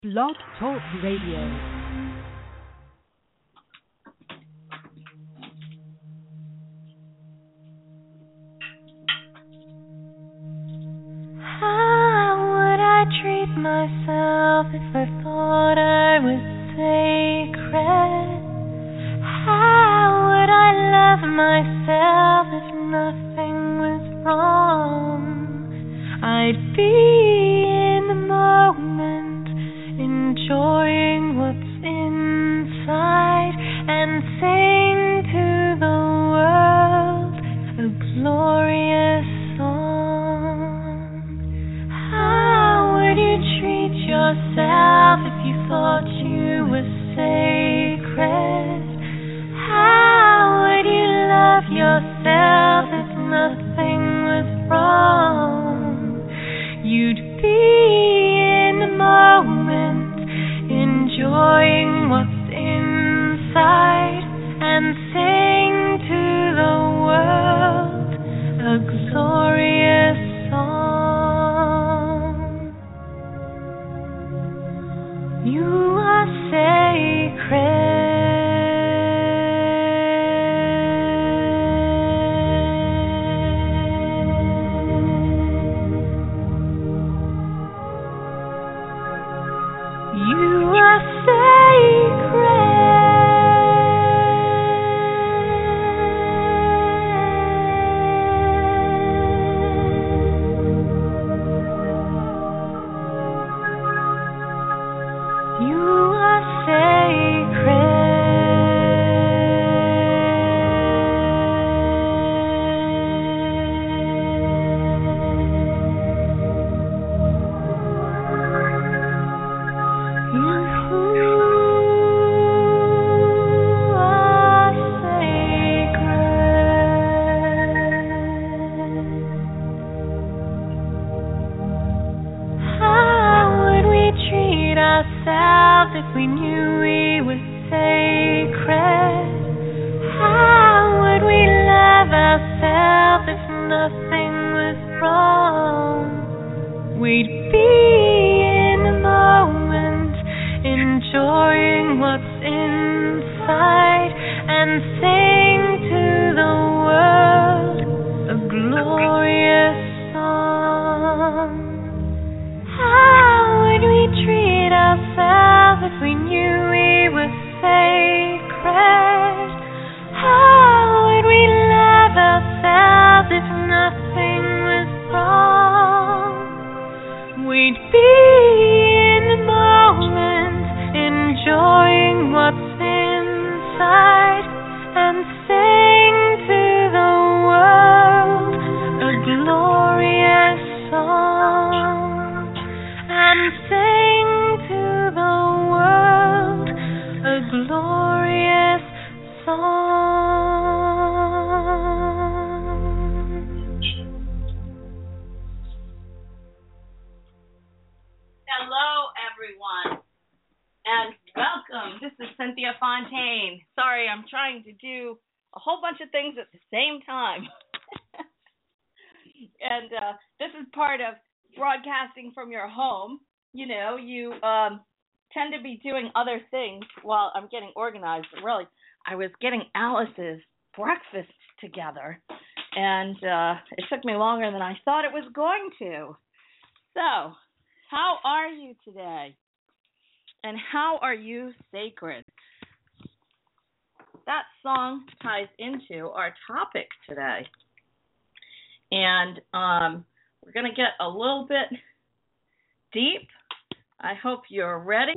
Blog Talk Radio. How would I treat myself if I thought I was sacred? How would I love myself if nothing was wrong? I'd be in the moment, enjoying what's inside, and sing to the world a glorious song. How would you treat yourself if you thought you were sacred? How would you love yourself if nothing was wrong? You'd be in the moment, enjoying what's inside, and sing to the world a glorious song. You are sacred. You are sacred. You are if we knew we were sacred? How would we love ourselves if nothing was wrong? We'd be in the moment, enjoying what's inside, and sing to the world a glorious song. How would we treat ourselves if we knew we were sacred? How would we love ourselves if nothing was wrong? We'd be in the moment, enjoying what's inside, and sing to the world a glorious song. And sing to the world a glorious song. Hello, everyone, and welcome. This is Cynthia Fontaine. Sorry, I'm trying to do a whole bunch of things at the same time. And this is part of broadcasting from your home. You know, you tend to be doing other things while I'm getting organized. But really, I was getting Alice's breakfast together, and it took me longer than I thought it was going to. So, how are you today? And how are you sacred? That song ties into our topic today. And we're going to get a little bit deep. I hope you're ready.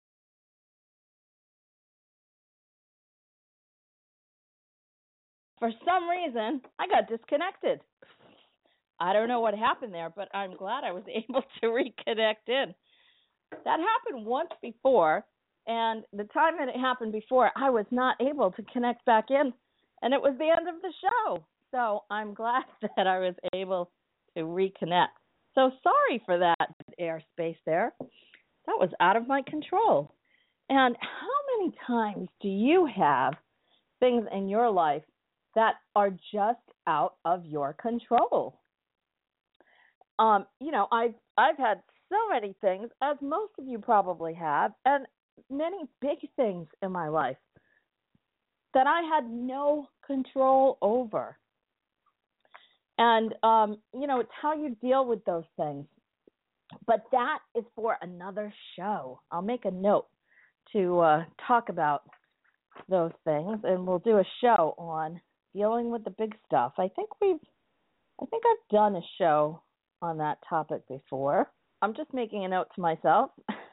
For some reason, I got disconnected. I don't know what happened there, but I'm glad I was able to reconnect in. That happened once before, and the time that it happened before, I was not able to connect back in, and it was the end of the show. So I'm glad that I was able to reconnect. So sorry for that airspace there. That was out of my control. And how many times do you have things in your life that are just out of your control? I've had so many things, as most of you probably have, and many big things in my life that I had no control over. And, it's how you deal with those things. But that is for another show. I'll make a note to talk about those things, and we'll do a show on dealing with the big stuff. I think I've done a show on that topic before. I'm just making a note to myself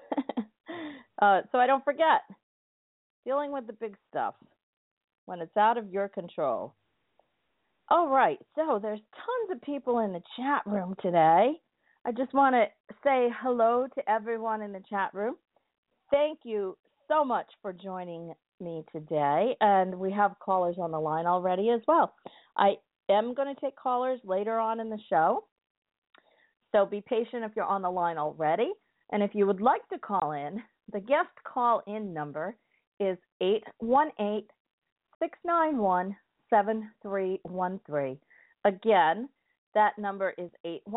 so I don't forget. Dealing with the big stuff when it's out of your control. All right, so there's tons of people in the chat room today. I just want to say hello to everyone in the chat room. Thank you so much for joining me today, and we have callers on the line already as well. I am going to take callers later on in the show, so be patient if you're on the line already. And if you would like to call in, the guest call-in number is 818-691-7313. Again, that number is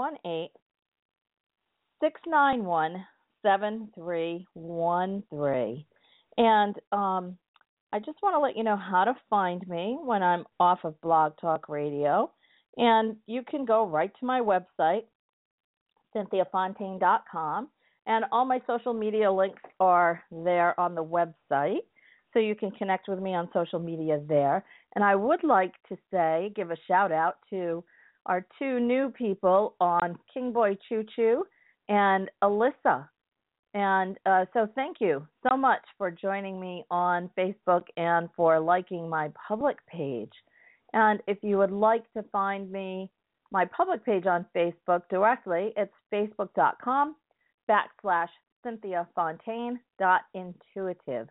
818-691-7313. And I just want to let you know how to find me when I'm off of Blog Talk Radio. And you can go right to my website, CynthiaFontaine.com, and all my social media links are there on the website, so you can connect with me on social media there. And I would like to give a shout out to our two new people on King Boy Choo Choo and Alyssa. And so thank you so much for joining me on Facebook and for liking my public page. And if you would like to find me, my public page on Facebook directly, it's facebook.com/CynthiaFontaine.intuitive,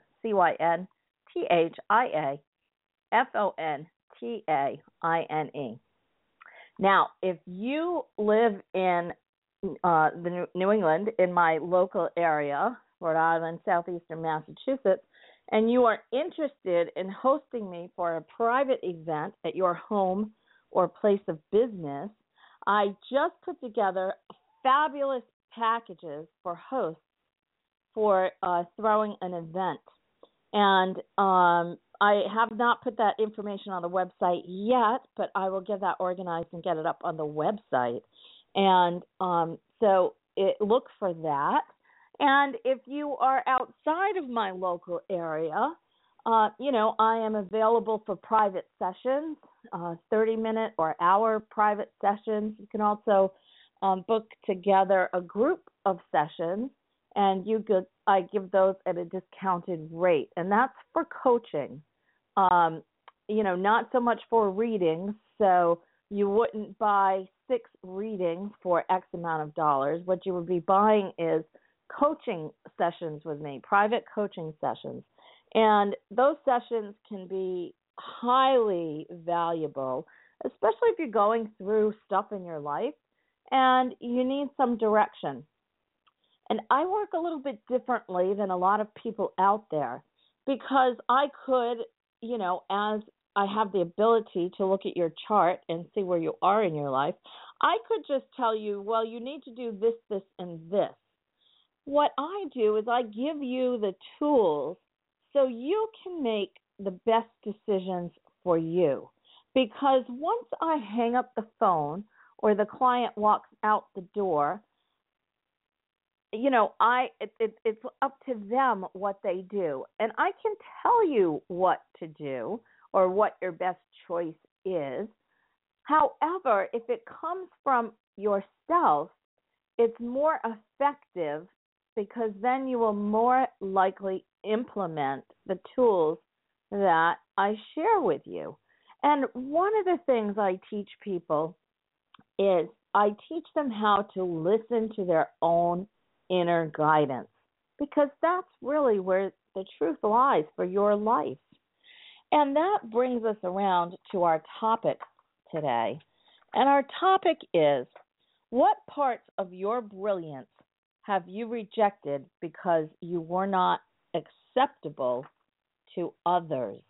CynthiaFontaine. Now, if you live in the New England, in my local area, Rhode Island, southeastern Massachusetts, and you are interested in hosting me for a private event at your home or place of business, I just put together fabulous packages for hosts for throwing an event. And I have not put that information on the website yet, but I will get that organized and get it up on the website. And so look for that. And if you are outside of my local area, I am available for private sessions, 30-minute or hour private sessions. You can also book together a group of sessions, and I give those at a discounted rate. And that's for coaching, not so much for readings. So you wouldn't buy 6 readings for X amount of dollars. What you would be buying is coaching sessions with me, private coaching sessions. And those sessions can be highly valuable, especially if you're going through stuff in your life and you need some direction. And I work a little bit differently than a lot of people out there because I could, as I have the ability to look at your chart and see where you are in your life, I could just tell you, well, you need to do this, this, and this. What I do is I give you the tools so you can make the best decisions for you. Because once I hang up the phone or the client walks out the door, it's up to them what they do. And I can tell you what to do or what your best choice is. However, if it comes from yourself, it's more effective because then you will more likely implement the tools that I share with you. And one of the things I teach people is I teach them how to listen to their own inner guidance, because that's really where the truth lies for your life. And that brings us around to our topic today. And our topic is, what parts of your brilliance have you rejected because you were not acceptable to others?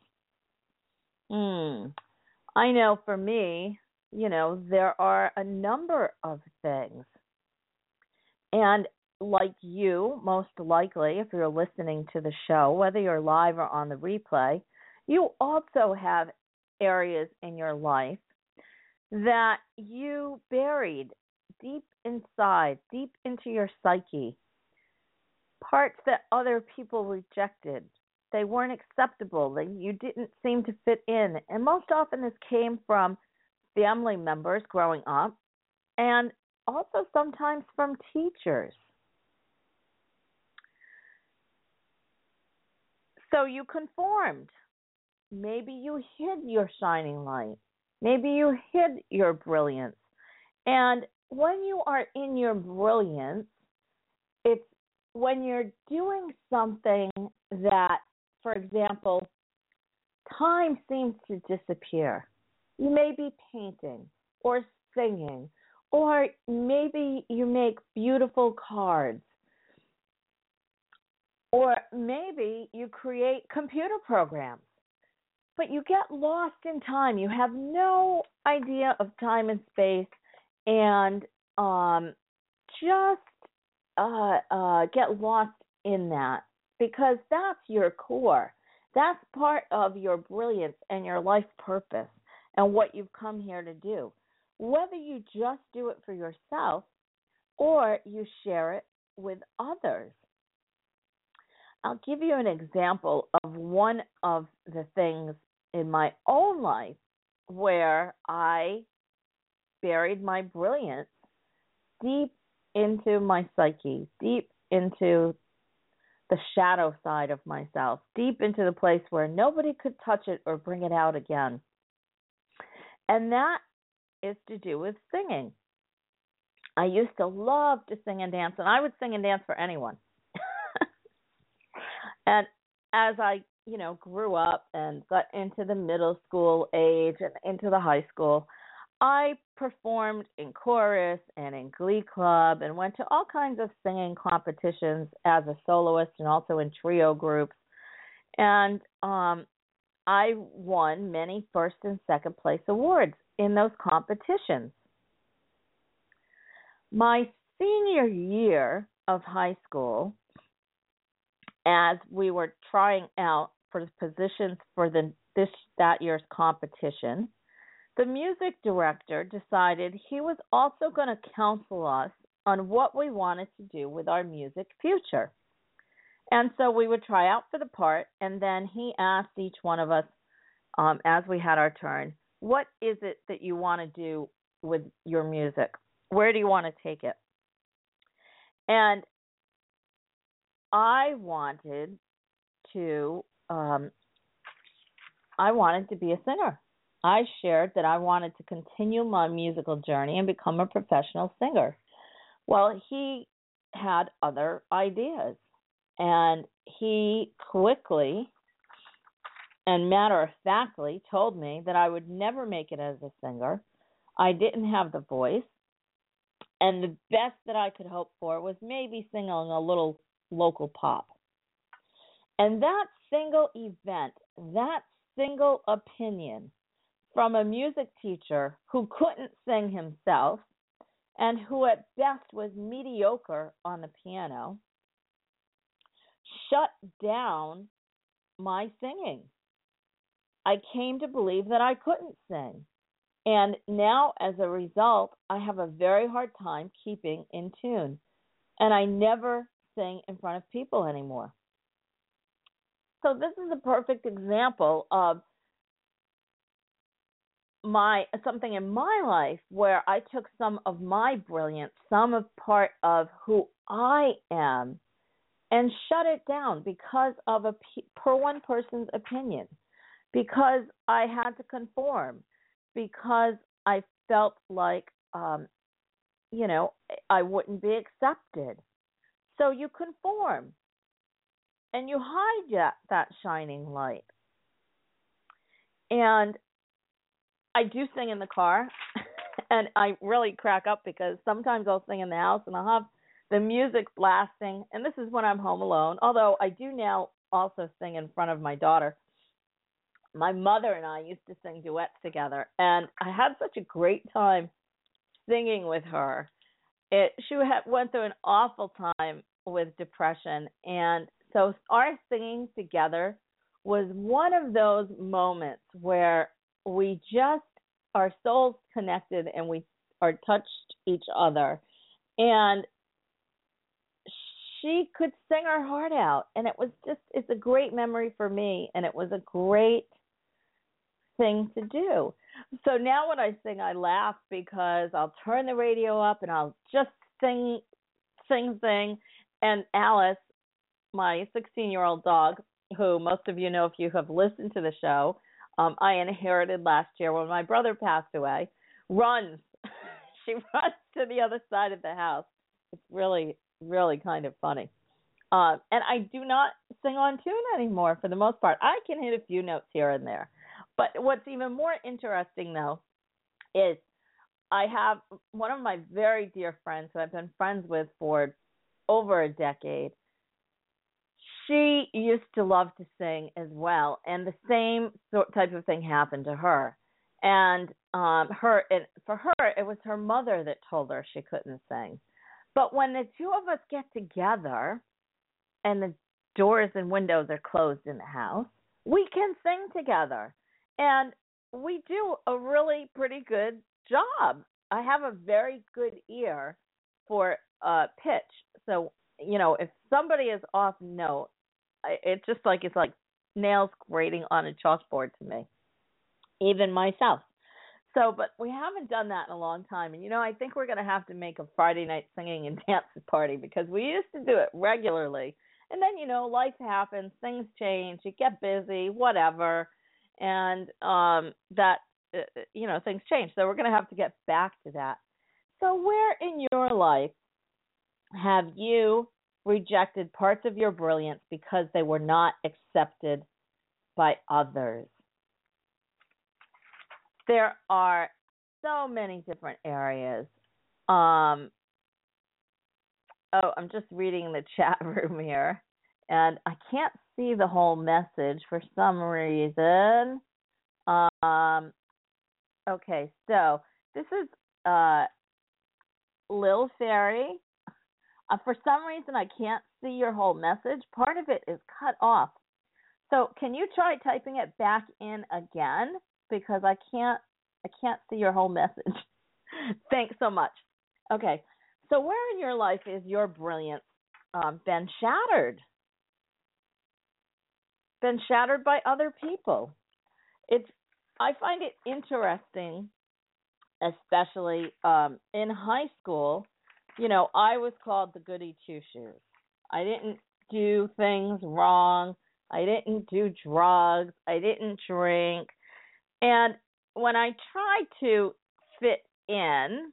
I know for me, there are a number of things. And like you, most likely, if you're listening to the show, whether you're live or on the replay, you also have areas in your life that you buried deep inside, deep into your psyche, parts that other people rejected. They weren't acceptable. You didn't seem to fit in. And most often this came from family members growing up and also sometimes from teachers. So you conformed. Maybe you hid your shining light. Maybe you hid your brilliance. And when you are in your brilliance, it's when you're doing something that, for example, time seems to disappear. You may be painting or singing, or maybe you make beautiful cards, or maybe you create computer programs. But you get lost in time. You have no idea of time and space, and just get lost in that, because that's your core. That's part of your brilliance and your life purpose and what you've come here to do. Whether you just do it for yourself or you share it with others. I'll give you an example of one of the things in my own life where I buried my brilliance deep into my psyche, deep into the shadow side of myself, deep into the place where nobody could touch it or bring it out again. And that is to do with singing. I used to love to sing and dance, and I would sing and dance for anyone. And as I, grew up and got into the middle school age and into the high school, I performed in chorus and in glee club and went to all kinds of singing competitions as a soloist and also in trio groups. And I won many first and second place awards in those competitions. My senior year of high school, as we were trying out for the positions for that year's competition, the music director decided he was also going to counsel us on what we wanted to do with our music future. And so we would try out for the part, and then he asked each one of us, as we had our turn, what is it that you want to do with your music? Where do you want to take it? And I wanted to be a singer. I shared that I wanted to continue my musical journey and become a professional singer. Well, he had other ideas, and he quickly and matter-of-factly told me that I would never make it as a singer. I didn't have the voice, and the best that I could hope for was maybe singing a little local pop. And that single event, that single opinion from a music teacher who couldn't sing himself and who at best was mediocre on the piano, shut down my singing. I came to believe that I couldn't sing. And now, as a result, I have a very hard time keeping in tune. And I never sing in front of people anymore. So this is a perfect example of something in my life where I took some of my brilliance, some of part of who I am, and shut it down because of one person's opinion, because I had to conform, because I felt like, I wouldn't be accepted. So you conform, and you hide that shining light. And I do sing in the car, and I really crack up because sometimes I'll sing in the house and I'll have the music blasting, and this is when I'm home alone, although I do now also sing in front of my daughter. My mother and I used to sing duets together, and I had such a great time singing with her. went through an awful time with depression, and so our singing together was one of those moments where we just our souls connected and we are touched each other, and she could sing her heart out, and it's a great memory for me, and it was a great thing to do. So now when I sing, I laugh because I'll turn the radio up and I'll just sing, and Alice, my 16-year-old dog, who most of you know if you have listened to the show, I inherited last year when my brother passed away, runs. She runs to the other side of the house. It's really, really kind of funny. And I do not sing on tune anymore for the most part. I can hit a few notes here and there. But what's even more interesting, though, is I have one of my very dear friends who I've been friends with for over a decade. She used to love to sing as well, and the same type of thing happened to her. And for her, it was her mother that told her she couldn't sing. But when the two of us get together and the doors and windows are closed in the house, we can sing together. And we do a really pretty good job. I have a very good ear for pitch. So, if somebody is off note, it's like nails grating on a chalkboard to me, even myself. So, but we haven't done that in a long time. And, I think we're going to have to make a Friday night singing and dancing party because we used to do it regularly. And then, life happens, things change, you get busy, whatever. And things change. So we're going to have to get back to that. So where in your life have you rejected parts of your brilliance because they were not accepted by others? There are so many different areas. I'm just reading the chat room here, and I can't see the whole message for some reason. Okay, so this is Lil Fairy. For some reason, I can't see your whole message. Part of it is cut off. So can you try typing it back in again? Because I can't see your whole message. Thanks so much. Okay, so where in your life is your brilliance been shattered? Been shattered by other people? I find it interesting, especially in high school. I was called the goody two-shoes. I didn't do things wrong. I didn't do drugs. I didn't drink. And when I tried to fit in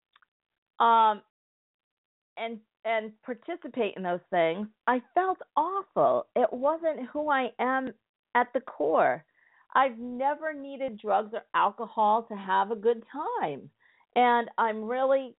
and participate in those things, I felt awful. It wasn't who I am at the core. I've never needed drugs or alcohol to have a good time. And I'm really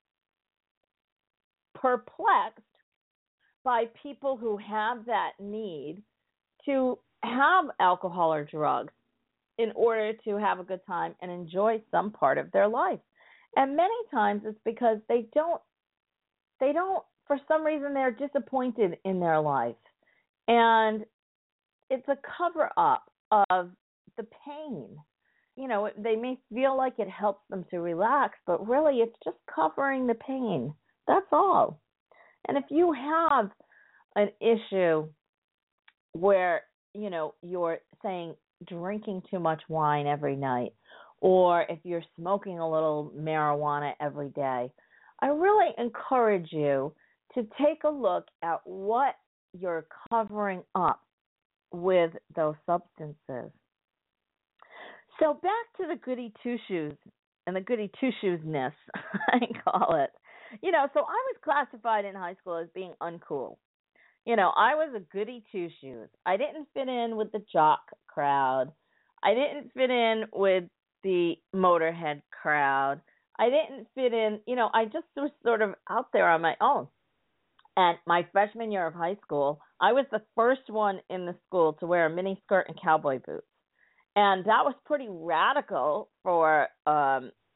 perplexed by people who have that need to have alcohol or drugs in order to have a good time and enjoy some part of their life. And many times it's because they don't, for some reason, they're disappointed in their life. And it's a cover-up of the pain. They may feel like it helps them to relax, but really it's just covering the pain. That's all. And if you have an issue where, you're saying drinking too much wine every night, or if you're smoking a little marijuana every day, I really encourage you to take a look at what you're covering up with those substances. So back to the goody two-shoes and the goody two-shoes-ness, I call it. So I was classified in high school as being uncool. I was a goody two-shoes. I didn't fit in with the jock crowd. I didn't fit in with the Motorhead crowd. I didn't fit in, I just was sort of out there on my own. And my freshman year of high school, I was the first one in the school to wear a mini skirt and cowboy boots. And that was pretty radical for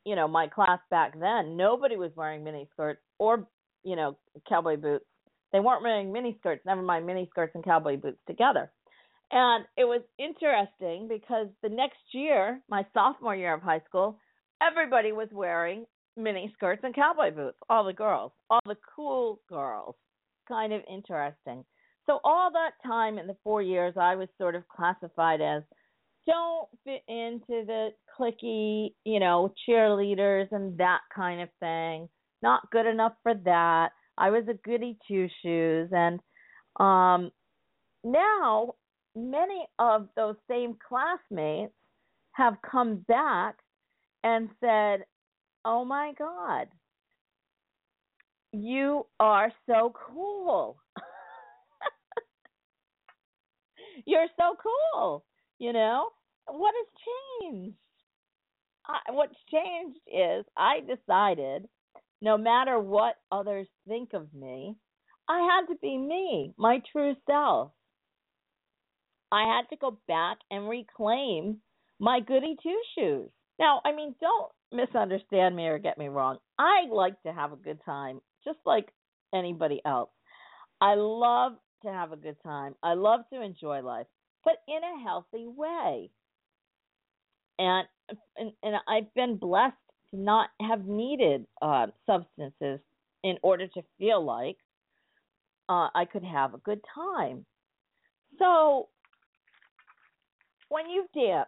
my class back then, nobody was wearing mini skirts or, cowboy boots. They weren't wearing mini skirts, never mind mini skirts and cowboy boots together. And it was interesting because the next year, my sophomore year of high school, everybody was wearing mini skirts and cowboy boots, all the girls, all the cool girls. Kind of interesting. So all that time in the 4 years, I was sort of classified as don't fit into the cliquey, cheerleaders and that kind of thing. Not good enough for that. I was a goody two-shoes. And now many of those same classmates have come back and said, oh, my God, you are so cool. You're so cool. What has changed? What's changed is I decided no matter what others think of me, I had to be me, my true self. I had to go back and reclaim my goody two-shoes. Now, don't misunderstand me or get me wrong. I like to have a good time, just like anybody else. I love to have a good time. I love to enjoy life, but in a healthy way. And I've been blessed to not have needed substances in order to feel like I could have a good time. So when you dance,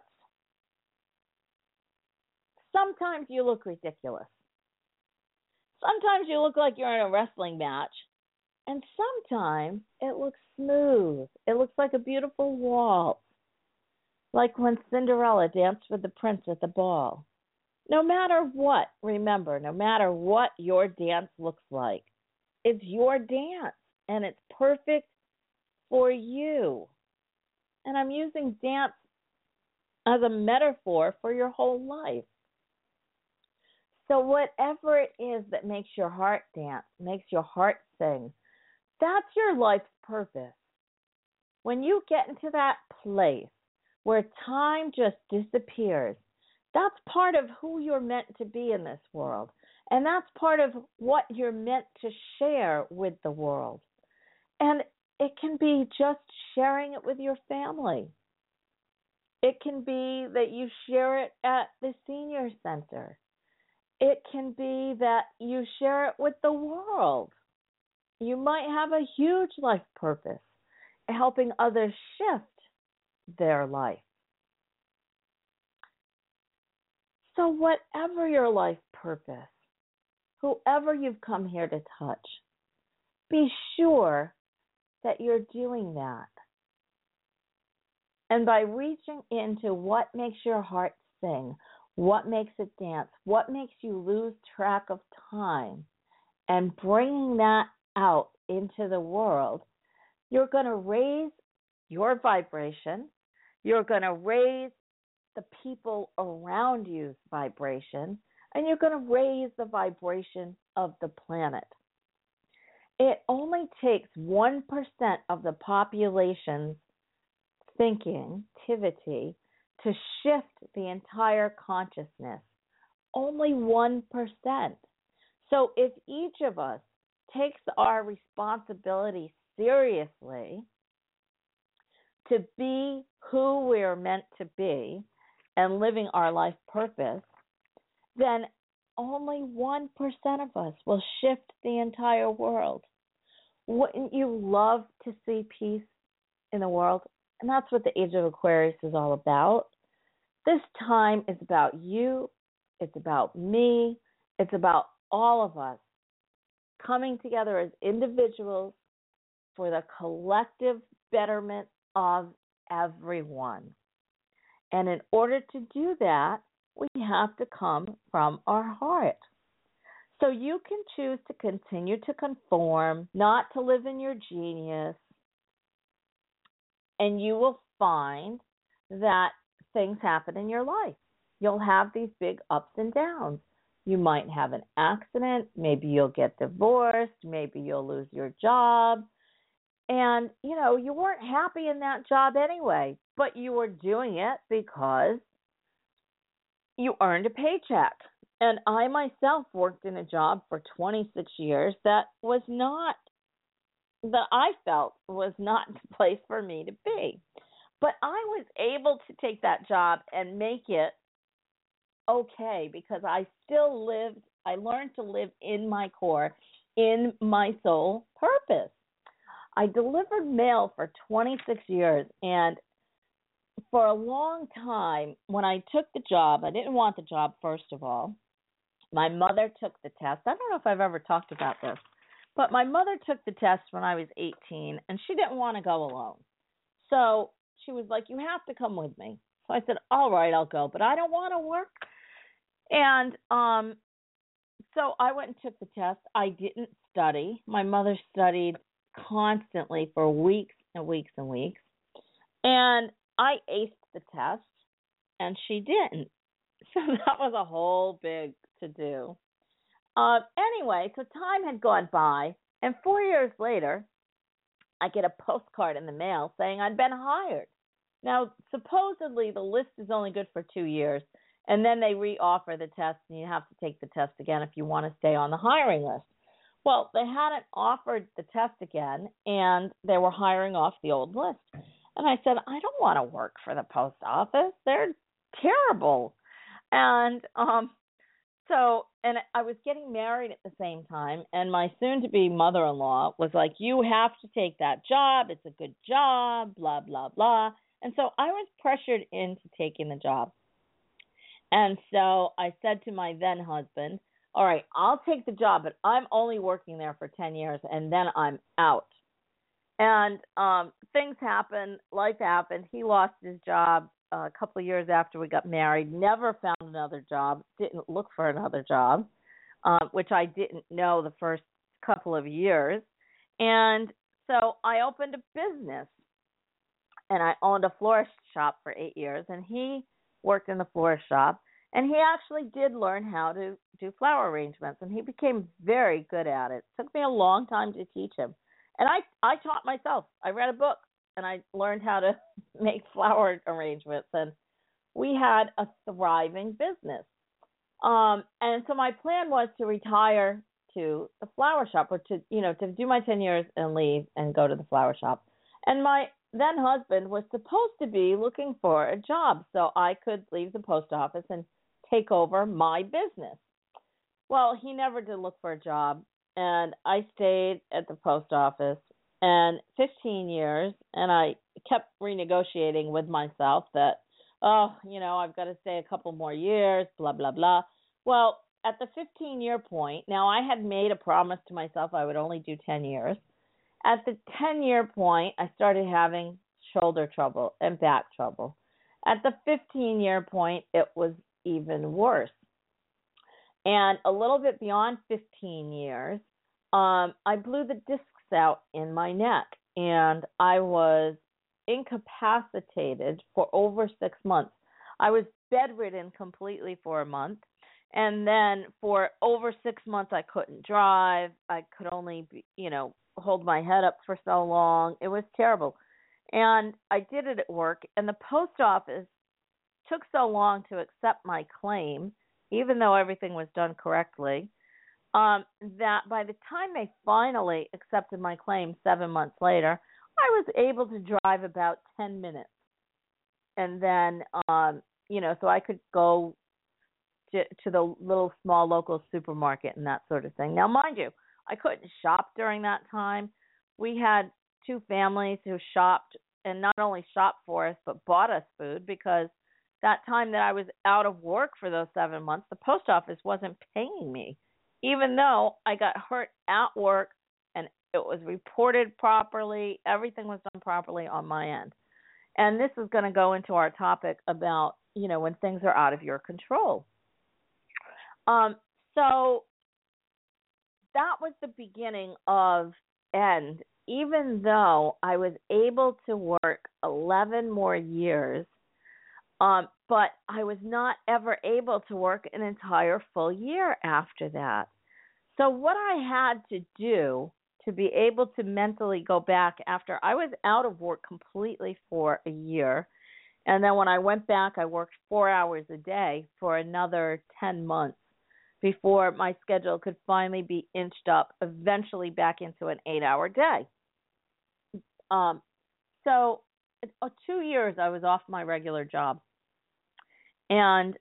sometimes you look ridiculous. Sometimes you look like you're in a wrestling match. And sometimes it looks smooth. It looks like a beautiful waltz. Like when Cinderella danced with the prince at the ball. No matter what, remember, no matter what your dance looks like, it's your dance and it's perfect for you. And I'm using dance as a metaphor for your whole life. So whatever it is that makes your heart dance, makes your heart sing, that's your life's purpose. When you get into that place where time just disappears, that's part of who you're meant to be in this world. And that's part of what you're meant to share with the world. And it can be just sharing it with your family. It can be that you share it at the senior center. It can be that you share it with the world. You might have a huge life purpose, helping others shift their life. So whatever your life purpose, whoever you've come here to touch, be sure that you're doing that. And by reaching into what makes your heart sing, what makes it dance, what makes you lose track of time, and bringing that out into the world, you're going to raise your vibration. You're going to raise the people around you's vibration, and you're going to raise the vibration of the planet. It only takes 1% of the population's thinking, activity, to shift the entire consciousness. Only 1%. So if each of us takes our responsibility seriously to be who we're meant to be and living our life purpose, then only 1% of us will shift the entire world. Wouldn't you love to see peace in the world? And that's what the Age of Aquarius is all about. This time is about you. It's about me. It's about all of us coming together as individuals for the collective betterment of everyone. And in order to do that, we have to come from our heart. So you can choose to continue to conform, not to live in your genius, and you will find that things happen in your life. You'll have these big ups and downs. You might have an accident, maybe you'll get divorced, maybe you'll lose your job. And, you weren't happy in that job anyway, but you were doing it because you earned a paycheck. And I myself worked in a job for 26 years that I felt was not the place for me to be. But I was able to take that job and make it okay because I learned to live in my core, in my soul purpose. I delivered mail for 26 years, and for a long time, when I took the job, I didn't want the job, first of all. My mother took the test. I don't know if I've ever talked about this, but my mother took the test when I was 18, and she didn't want to go alone. So she was like, you have to come with me. So I said, all right, I'll go, but I don't want to work. And so I went and took the test. I didn't study. My mother studied constantly for weeks and weeks and weeks. And I aced the test, and she didn't. So that was a whole big to-do. Anyway, so time had gone by, and 4 years later, I get a postcard in the mail saying I'd been hired. Now, supposedly, the list is only good for 2 years, and then they re-offer the test, and you have to take the test again if you want to stay on the hiring list. Well, they hadn't offered the test again, and they were hiring off the old list. And I said, I don't want to work for the post office. They're terrible. And and I was getting married at the same time, and my soon-to-be mother-in-law was like, you have to take that job. It's a good job, blah, blah, blah. And so I was pressured into taking the job. And so I said to my then husband, all right, I'll take the job, but I'm only working there for 10 years, and then I'm out. And things happened, life happened. He lost his job a couple of years after we got married, never found another job, didn't look for another job, which I didn't know the first couple of years. And so I opened a business, and I owned a florist shop for 8 years, and he worked in the florist shop, and he actually did learn how to do flower arrangements, and he became very good at it. It took me a long time to teach him. And I taught myself. I read a book, and I learned how to make flower arrangements, and we had a thriving business. And so my plan was to retire to the flower shop, or to do my 10 years and leave and go to the flower shop. And my then husband was supposed to be looking for a job so I could leave the post office and take over my business. Well, he never did look for a job, and I stayed at the post office and 15 years, and I kept renegotiating with myself that, I've got to stay a couple more years, blah, blah, blah. Well, at the 15-year point, now I had made a promise to myself I would only do 10 years. At the 10-year point, I started having shoulder trouble and back trouble. At the 15-year point, it was even worse. And a little bit beyond 15 years, I blew the discs out in my neck, and I was incapacitated for over 6 months. I was bedridden completely for a month, and then for over 6 months I couldn't drive. I could only hold my head up for so long. It was terrible. And I did it at work, and the post office took so long to accept my claim, even though everything was done correctly, that by the time they finally accepted my claim 7 months later, I was able to drive about 10 minutes. And then, so I could go to the little small local supermarket and that sort of thing. Now, mind you, I couldn't shop during that time. We had two families who shopped, and not only shopped for us, but bought us food, because that time that I was out of work for those 7 months, the post office wasn't paying me, even though I got hurt at work and it was reported properly. Everything was done properly on my end. And this is going to go into our topic about, when things are out of your control. So that was the beginning of end. Even though I was able to work 11 more years, but I was not ever able to work an entire full year after that. So what I had to do to be able to mentally go back after I was out of work completely for a year, and then when I went back, I worked 4 hours a day for another 10 months. before my schedule could finally be inched up, eventually back into an 8-hour day. So 2 years I was off my regular job. And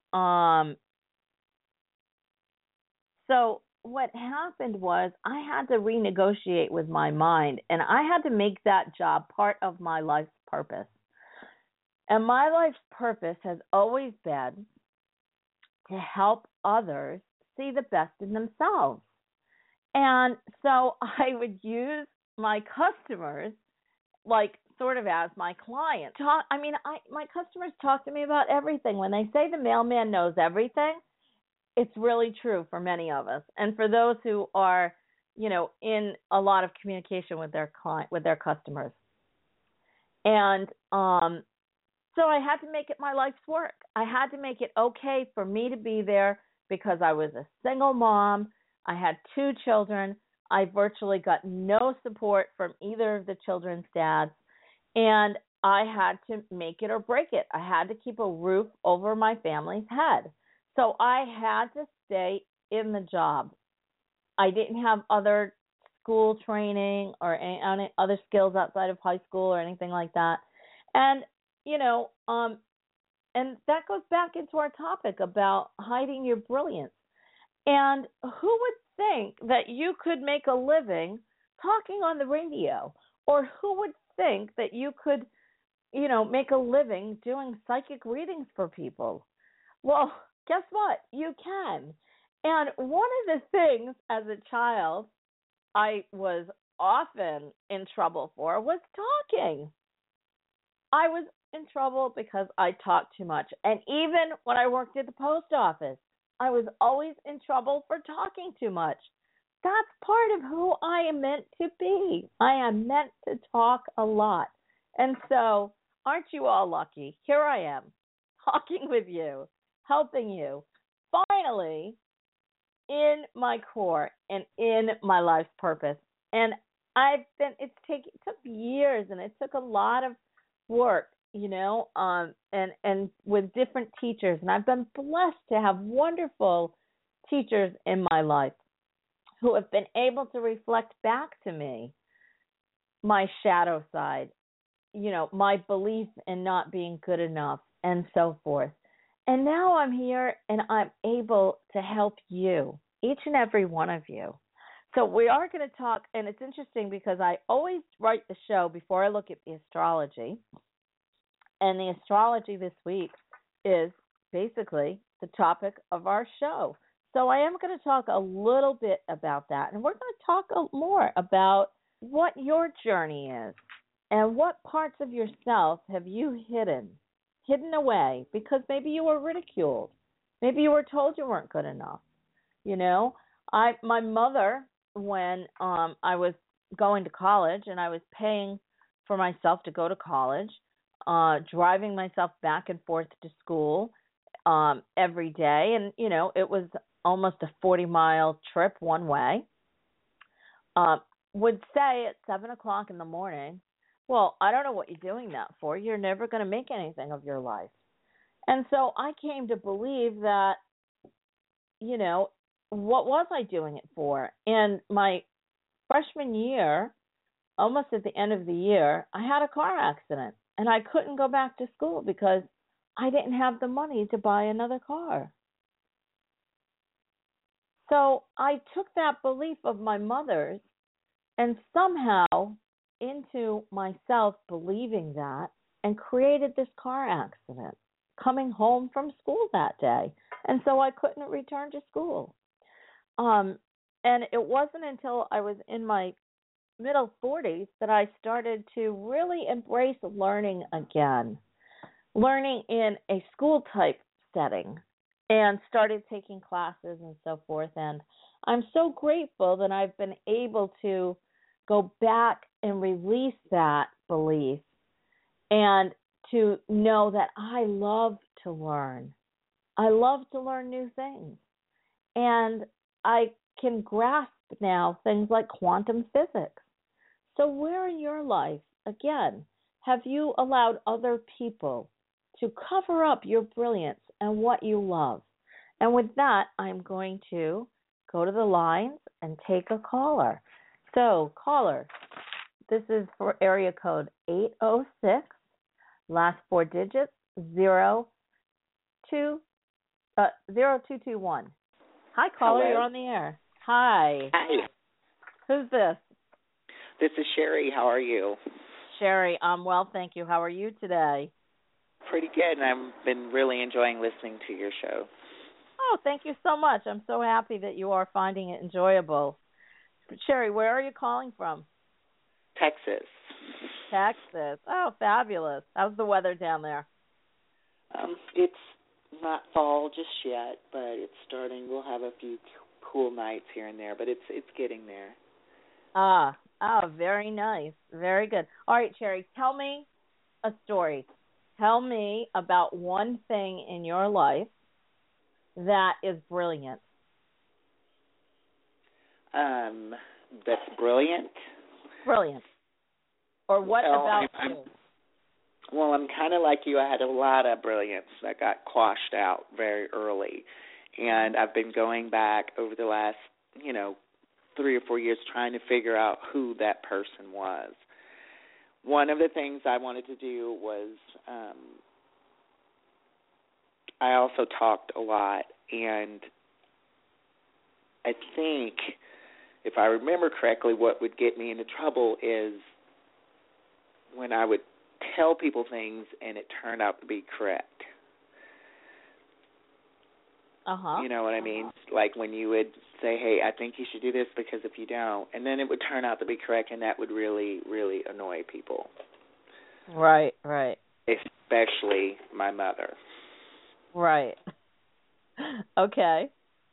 so what happened was I had to renegotiate with my mind, and I had to make that job part of my life's purpose. And my life's purpose has always been to help others see the best in themselves. And so I would use my customers like sort of as my clients. My customers talk to me about everything. When they say the mailman knows everything, it's really true for many of us. And for those who are, in a lot of communication with their customers. And so I had to make it my life's work. I had to make it okay for me to be there because I was a single mom. I had 2 children. I virtually got no support from either of the children's dads. And I had to make it or break it. I had to keep a roof over my family's head. So I had to stay in the job. I didn't have other school training or any other skills outside of high school or anything like that. And, and that goes back into our topic about hiding your brilliance. And who would think that you could make a living talking on the radio? Or who would think that you could, make a living doing psychic readings for people? Well, guess what? You can. And one of the things as a child I was often in trouble for was talking. I was in trouble because I talked too much. And even when I worked at the post office, I was always in trouble for talking too much. That's part of who I am meant to be. I am meant to talk a lot. And so, aren't you all lucky? Here I am, talking with you, helping you, finally, in my core and in my life's purpose. And it took years, and it took a lot of work, and with different teachers. And I've been blessed to have wonderful teachers in my life who have been able to reflect back to me my shadow side, my belief in not being good enough and so forth. And now I'm here and I'm able to help you, each and every one of you. So we are going to talk, and it's interesting because I always write the show before I look at the astrology. And the astrology this week is basically the topic of our show. So I am going to talk a little bit about that. And we're going to talk more about what your journey is and what parts of yourself have you hidden away because maybe you were ridiculed. Maybe you were told you weren't good enough. My mother, when I was going to college and I was paying for myself to go to college, driving myself back and forth to school every day. And, it was almost a 40-mile trip one way, would say at 7 o'clock in the morning, well, I don't know what you're doing that for. You're never going to make anything of your life. And so I came to believe that, what was I doing it for? And my freshman year, almost at the end of the year, I had a car accident. And I couldn't go back to school because I didn't have the money to buy another car. So I took that belief of my mother's and somehow into myself believing that and created this car accident coming home from school that day. And so I couldn't return to school. And it wasn't until I was in my middle 40s that I started to really embrace learning again, learning in a school type setting, and started taking classes and so forth. And I'm so grateful that I've been able to go back and release that belief and to know that I love to learn. I love to learn new things. And I can grasp now things like quantum physics. So where in your life, again, have you allowed other people to cover up your brilliance and what you love? And with that, I'm going to go to the lines and take a caller. So, caller, this is for area code 806, last four digits, 0221. Hi, caller, Hello. you're on the air. Hi. Hi. Who's this? This is Sherry. How are you? Sherry, I'm well, thank you. How are you today? Pretty good, and I've been really enjoying listening to your show. Oh, thank you so much. I'm so happy that you are finding it enjoyable. Sherry, where are you calling from? Texas. Texas. Oh, fabulous. How's the weather down there? It's not fall just yet, but it's starting. We'll have a few cool nights here and there, but it's getting there. Very nice. Very good. All right, Sherry, tell me a story. Tell me about one thing in your life that is brilliant. That's brilliant. Brilliant. Or what about you? Well, I'm kind of like you. I had a lot of brilliance that got quashed out very early. And I've been going back over the last, 3 or 4 years trying to figure out who that person was. One of the things I wanted to do was I also talked a lot, and I think, if I remember correctly, what would get me into trouble is when I would tell people things and it turned out to be correct. You know what I mean? Like when you would say, hey, I think you should do this because if you don't, and then it would turn out to be correct, and that would really, really annoy people. Right. Especially my mother. Right. Okay.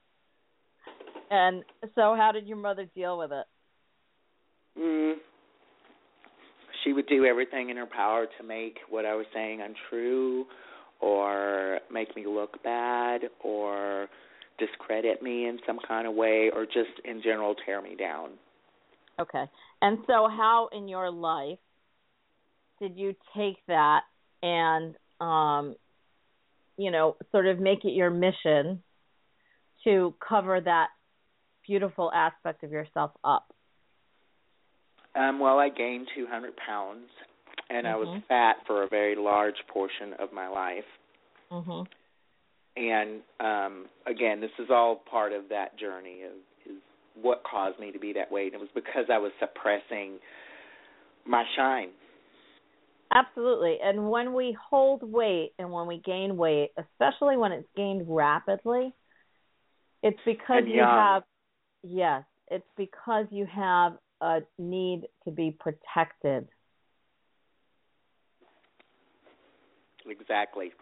And so how did your mother deal with it? She would do everything in her power to make what I was saying untrue, or make me look bad, or discredit me in some kind of way, or just in general tear me down. Okay. And so how in your life did you take that and, sort of make it your mission to cover that beautiful aspect of yourself up? Well, I gained 200 pounds, and I was fat for a very large portion of my life. And, again, this is all part of that journey is what caused me to be that way. And it was because I was suppressing my shine. Absolutely. And when we hold weight and when we gain weight, especially when it's gained rapidly, it's because it's because you have a need to be protected. Exactly.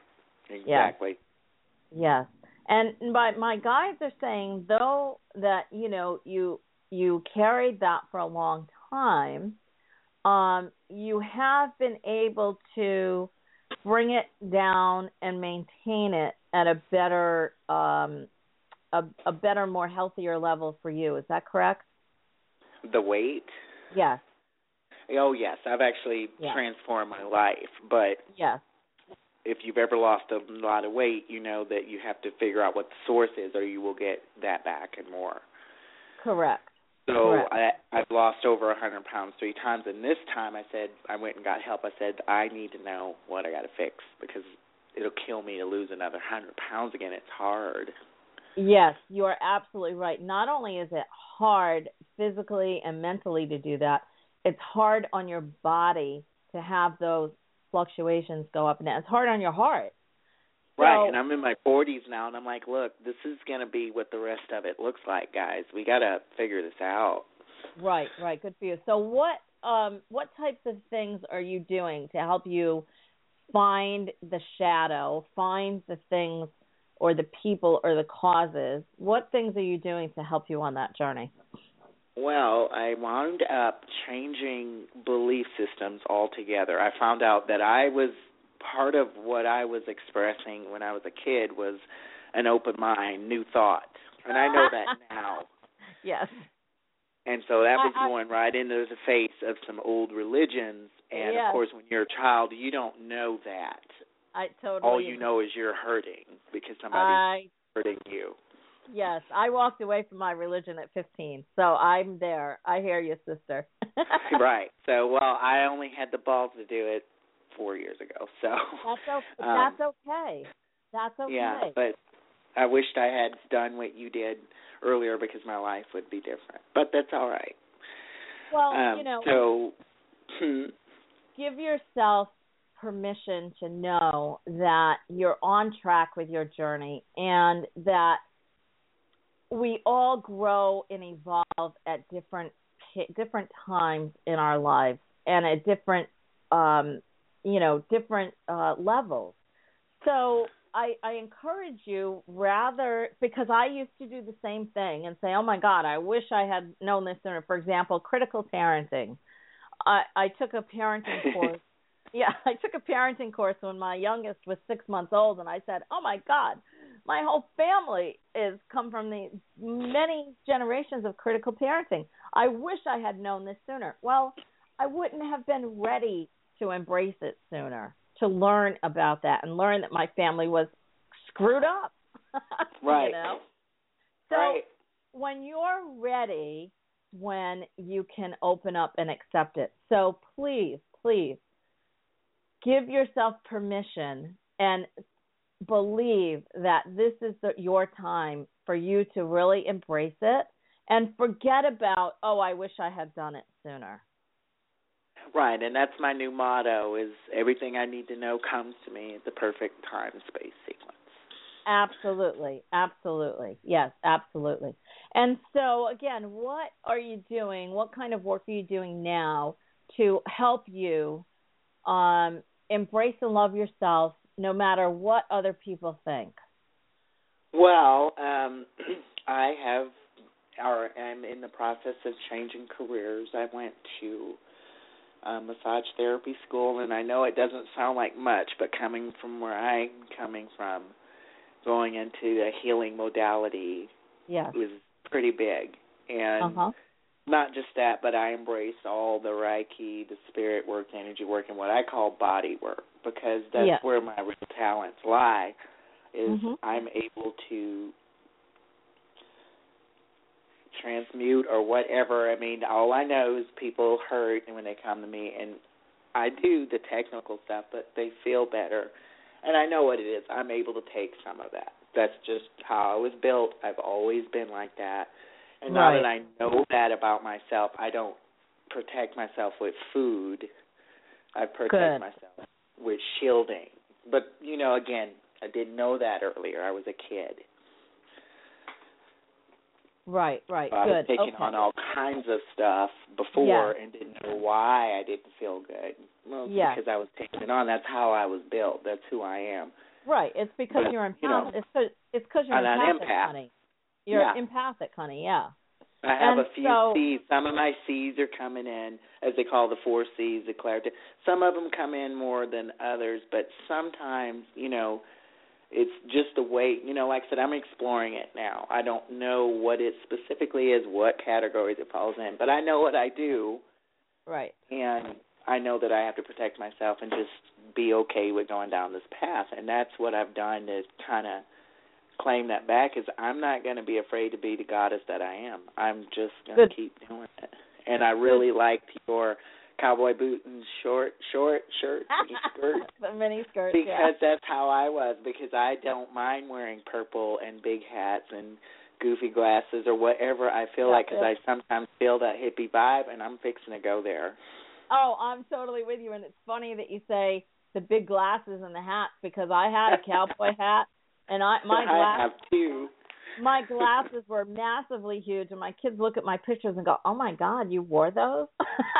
Yes. And my guides are saying, though, that, you carried that for a long time, you have been able to bring it down and maintain it at a better, more healthier level for you. Is that correct? The weight? Yes. Oh, yes. I've actually transformed my life. But if you've ever lost a lot of weight, you know that you have to figure out what the source is, or you will get that back and more. Correct. So I've lost over 100 pounds 3 times, and this time I went and got help. I said, I need to know what I got to fix because it'll kill me to lose another 100 pounds again. It's hard. Yes, you are absolutely right. Not only is it hard physically and mentally to do that, it's hard on your body to have those fluctuations go up and down. It's hard on your heart. Right, and I'm in my 40s now, and I'm like, look, this is going to be what the rest of it looks like, guys. We got to figure this out. Right. Good for you. So what types of things are you doing to help you find the shadow, find the things or the people or the causes? What things are you doing to help you on that journey? Well, I wound up changing belief systems altogether. I found out that part of what I was expressing when I was a kid was an open mind, new thought. And I know that now. Yes. And so that was going right into the face of some old religions. And, of course, when you're a child, you don't know that. I totally All you know is you're hurting because somebody's comforting you. Yes, I walked away from my religion at 15, so I'm there. I hear you, sister. Right. So, well, I only had the balls to do it 4 years ago. So that's okay. That's okay. Yeah, but I wished I had done what you did earlier because my life would be different. But that's all right. Well, give yourself permission to know that you're on track with your journey and that we all grow and evolve at different times in our lives and at different levels. So I encourage you because I used to do the same thing and say, oh my God, I wish I had known this sooner. For example, critical parenting. I took a parenting course. Yeah, I took a parenting course when my youngest was 6 months old, and I said, oh my God, my whole family is come from the many generations of critical parenting. I wish I had known this sooner. Well, I wouldn't have been ready to embrace it sooner, to learn about that and learn that my family was screwed up. Right. So right. When you're ready, when you can open up and accept it. So please give yourself permission and believe that this is your time for you to really embrace it and forget about, oh, I wish I had done it sooner. Right, and that's my new motto is everything I need to know comes to me at the perfect time, space, sequence. Absolutely. Yes, absolutely. And so, again, what are you doing? What kind of work are you doing now to help you embrace and love yourself no matter what other people think? Well, I'm in the process of changing careers. I went to massage therapy school, and I know it doesn't sound like much, but coming from where I'm coming from, going into the healing modality was pretty big. And not just that, but I embrace all the Reiki, the spirit work, energy work, and what I call body work, because that's where my real talents lie, is I'm able to transmute or whatever. I mean, all I know is people hurt when they come to me, and I do the technical stuff, but they feel better. And I know what it is. I'm able to take some of that. That's just how I was built. I've always been like that. And now that I know that about myself, I don't protect myself with food. I protect myself with shielding. But, again, I didn't know that earlier. I was a kid. Right, so I was taking on all kinds of stuff before and didn't know why I didn't feel good. Well, because I was taking it on. That's how I was built. That's who I am. Right. It's because you're empathic. It's because you're empathic, honey. You're empathic, honey, I have a few C's. Some of my C's are coming in, as they call the 4 C's, the clarity. Some of them come in more than others, but sometimes, it's just the way, like I said, I'm exploring it now. I don't know what it specifically is, what categories it falls in, but I know what I do. Right. And I know that I have to protect myself and just be okay with going down this path. And that's what I've done to kind of claim that back, is I'm not going to be afraid to be the goddess that I am. I'm just going to keep doing it. And I really liked your cowboy boot and short shirt, mini skirt. The mini skirt, because that's how I was, because I don't mind wearing purple and big hats and goofy glasses or whatever I feel like, because I sometimes feel that hippie vibe, and I'm fixing to go there. Oh, I'm totally with you, and it's funny that you say the big glasses and the hats, because I had a cowboy hat, and I have two. My glasses were massively huge, and my kids look at my pictures and go, "Oh my God, you wore those?"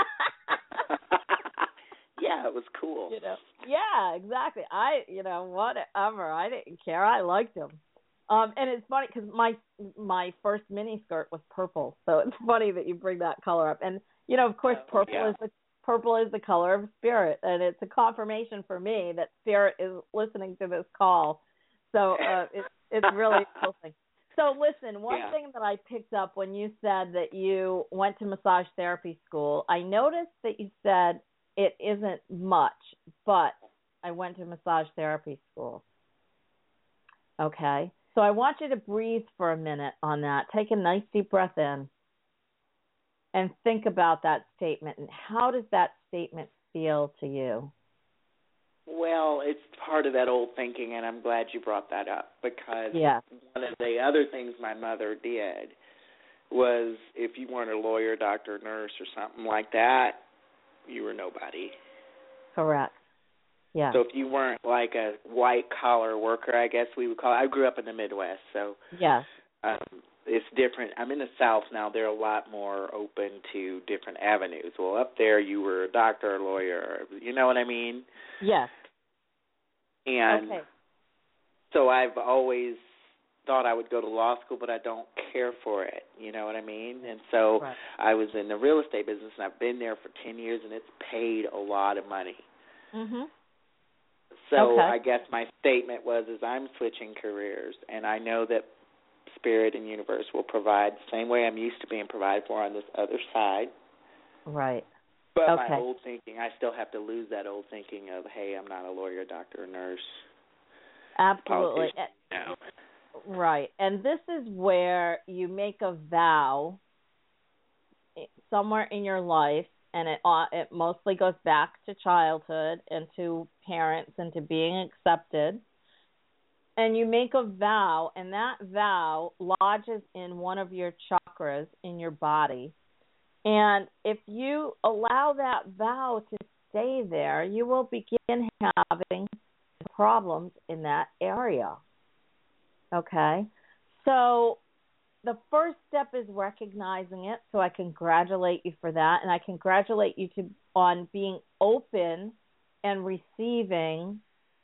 Yeah, it was cool. Yeah, exactly. Whatever. I didn't care. I liked them. And it's funny because my first mini skirt was purple, so it's funny that you bring that color up. And of course, purple is the color of spirit, and it's a confirmation for me that spirit is listening to this call. So it's really a cool thing. So listen, one thing that I picked up when you said that you went to massage therapy school, I noticed that you said it isn't much, but I went to massage therapy school. Okay. So I want you to breathe for a minute on that. Take a nice deep breath in and think about that statement. And how does that statement feel to you? Well, it's part of that old thinking, and I'm glad you brought that up, because Yeah. one of the other things my mother did was, if you weren't a lawyer, doctor, nurse, or something like that, you were nobody. Correct. Yeah. So if you weren't like a white-collar worker, I guess we would call it. I grew up in the Midwest, so Yes. it's different. I'm in the South now. They're a lot more open to different avenues. Well, up there you were a doctor, a lawyer, you know what I mean? Yes. And okay. so I've always thought I would go to law school, but I don't care for it, you know what I mean? And so Right. I was in the real estate business, and I've been there for 10 years, and it's paid a lot of money. Mhm. So Okay. I guess my statement was, is I'm switching careers, and I know that Spirit and Universe will provide the same way I'm used to being provided for on this other side. Right. But Okay. my old thinking, I still have to lose that old thinking of, hey, I'm not a lawyer, doctor, or nurse. Absolutely. Politician. No. Right. And this is where you make a vow somewhere in your life, and it mostly goes back to childhood and to parents and to being accepted. And you make a vow, and that vow lodges in one of your chakras in your body. And if you allow that vow to stay there, you will begin having problems in that area. Okay? So the first step is recognizing it, so I congratulate you for that, and I congratulate you on being open and receiving,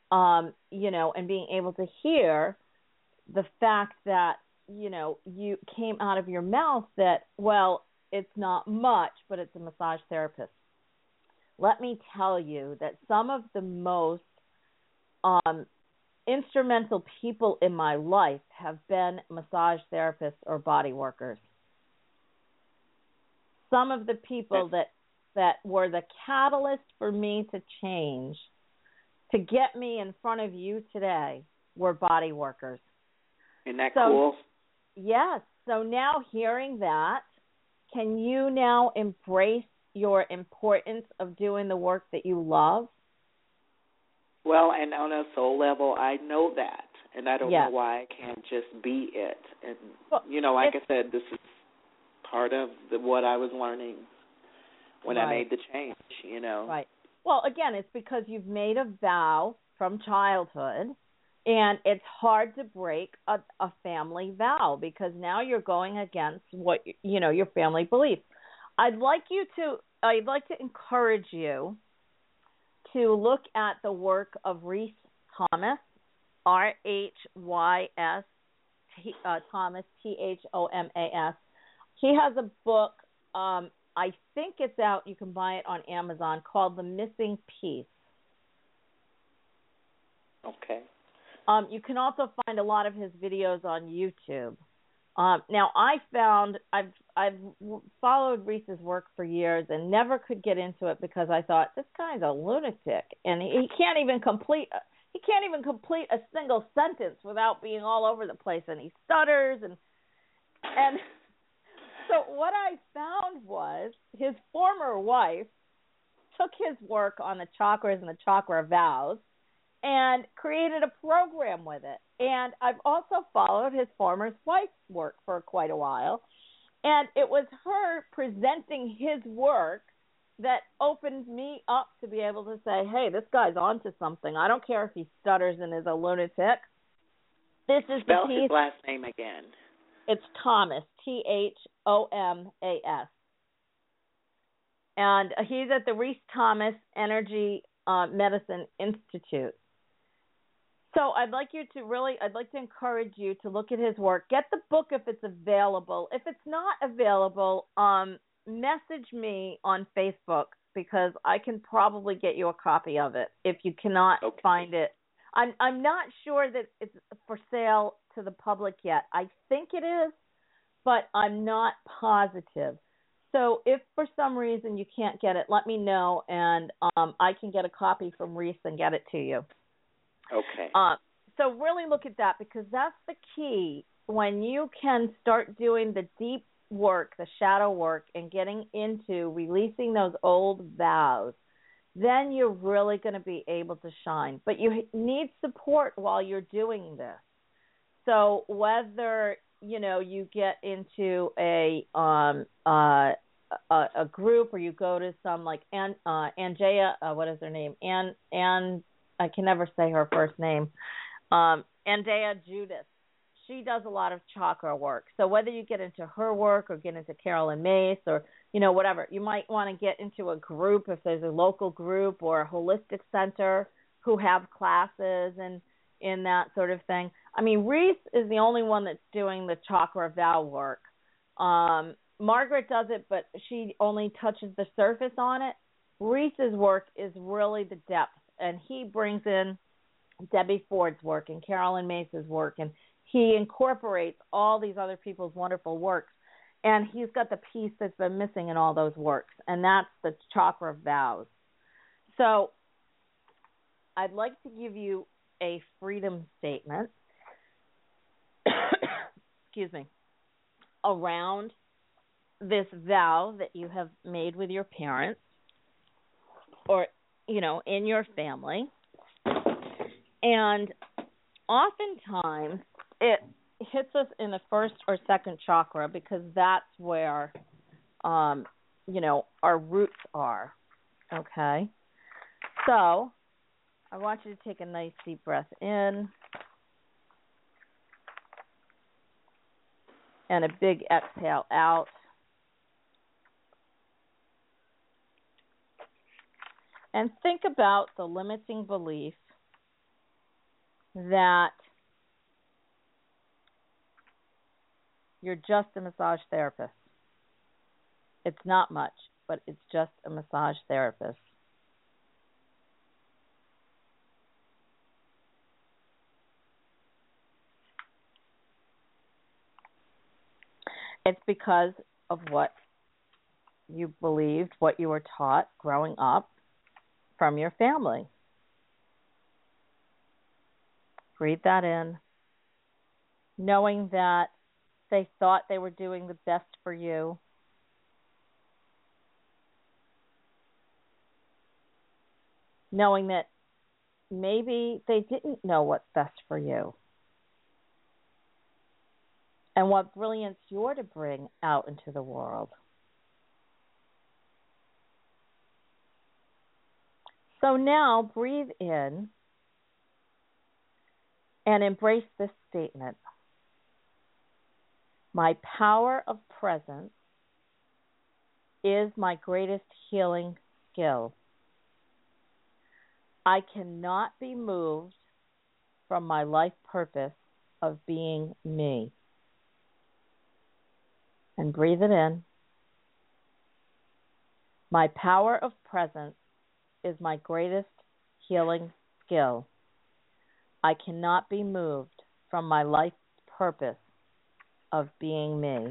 and being able to hear the fact that, you came out of your mouth that, well, it's not much, but it's a massage therapist. Let me tell you that some of the most instrumental people in my life have been massage therapists or body workers. Some of the people that were the catalyst for me to change, to get me in front of you today, were body workers. Isn't that cool? Yes. So now hearing that, can you now embrace your importance of doing the work that you love? Well, and on a soul level, I know that, and I don't Yes. know why I can't just be it. And, Well, like I said, this is part of what I was learning when I made the change, Right. Well, again, it's because you've made a vow from childhood, and it's hard to break a family vow because now you're going against what, your family beliefs. I'd like to encourage you to look at the work of Rhys Thomas, R-H-Y-S, Thomas, Thomas. He has a book, I think it's out, you can buy it on Amazon, called The Missing Piece. Okay. You can also find a lot of his videos on YouTube. Now, I've followed Rhys's work for years and never could get into it because I thought, this guy's a lunatic, and he can't even complete a single sentence without being all over the place, and he stutters and so what I found was his former wife took his work on the chakras and the chakra vows and created a program with it. And I've also followed his former wife's work for quite a while. And it was her presenting his work that opened me up to be able to say, hey, this guy's onto something. I don't care if he stutters and is a lunatic. This is Spell his last name again. It's Thomas, Thomas. And he's at the Rhys Thomas Energy Medicine Institute. So I'd like to encourage you to look at his work. Get the book if it's available. If it's not available, message me on Facebook because I can probably get you a copy of it if you cannot find it. I'm not sure that it's for sale to the public yet. I think it is, but I'm not positive. So if for some reason you can't get it, let me know, and I can get a copy from Rhys and get it to you. Okay. So really look at that, because that's the key. When you can start doing the deep work, the shadow work, and getting into releasing those old vows, then you're really going to be able to shine. But you need support while you're doing this. So whether, you get into a group, or you go to some like Angea, what is her name? Ann, I can never say her first name. Andrea Judith. She does a lot of chakra work. So whether you get into her work or get into Carolyn Mace or, whatever, you might want to get into a group if there's a local group or a holistic center who have classes and in that sort of thing. I mean, Reese is the only one that's doing the chakra vow work. Margaret does it, but she only touches the surface on it. Reese's work is really the depth, and he brings in Debbie Ford's work and Carolyn Mace's work, and he incorporates all these other people's wonderful works, and he's got the piece that's been missing in all those works, and that's the chakra vows. So I'd like to give you a freedom statement, excuse me, around this vow that you have made with your parents or, in your family. And oftentimes it hits us in the first or second chakra because that's where, our roots are, okay? So I want you to take a nice deep breath in and a big exhale out. And think about the limiting belief that you're just a massage therapist. It's not much, but it's just a massage therapist. It's because of what you believed, what you were taught growing up from your family. Breathe that in, knowing that they thought they were doing the best for you. Knowing that maybe they didn't know what's best for you and what brilliance you're to bring out into the world. So now breathe in and embrace this statement. My power of presence is my greatest healing skill. I cannot be moved from my life purpose of being me. And breathe it in. My power of presence is my greatest healing skill. I cannot be moved from my life purpose of being me.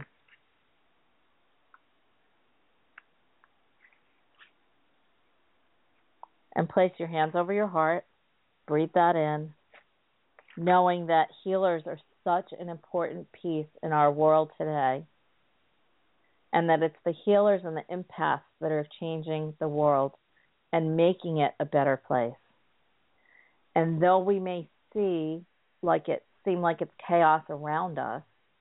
And place your hands over your heart. Breathe that in, knowing that healers are such an important piece in our world today, and that it's the healers and the empaths that are changing the world and making it a better place. And though we may seem like it's chaos around us,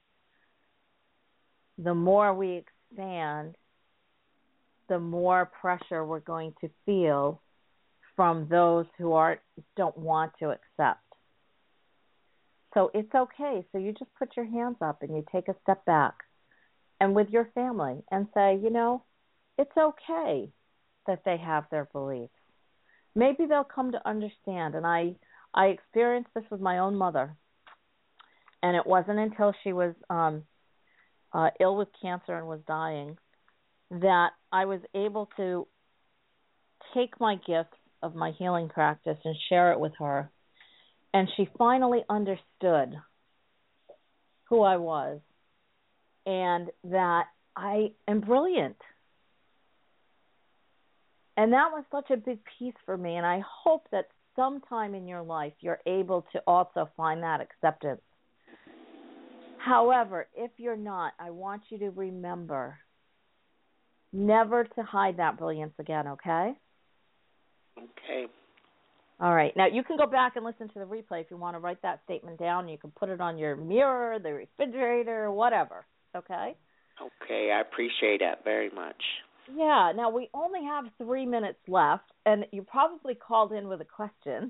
the more we expand, the more pressure we're going to feel from those who don't want to accept. So it's okay. So you just put your hands up and you take a step back and with your family and say, it's okay that they have their beliefs. Maybe they'll come to understand. And I experienced this with my own mother. And it wasn't until she was ill with cancer and was dying that I was able to take my gifts of my healing practice and share it with her. And she finally understood who I was and that I am brilliant. And that was such a big piece for me. And I hope that sometime in your life you're able to also find that acceptance. However, if you're not, I want you to remember never to hide that brilliance again, okay? Okay. All right. Now, you can go back and listen to the replay if you want to write that statement down. You can put it on your mirror, the refrigerator, whatever, okay? Okay, I appreciate that very much. Yeah. Now, we only have 3 minutes left, and you probably called in with a question.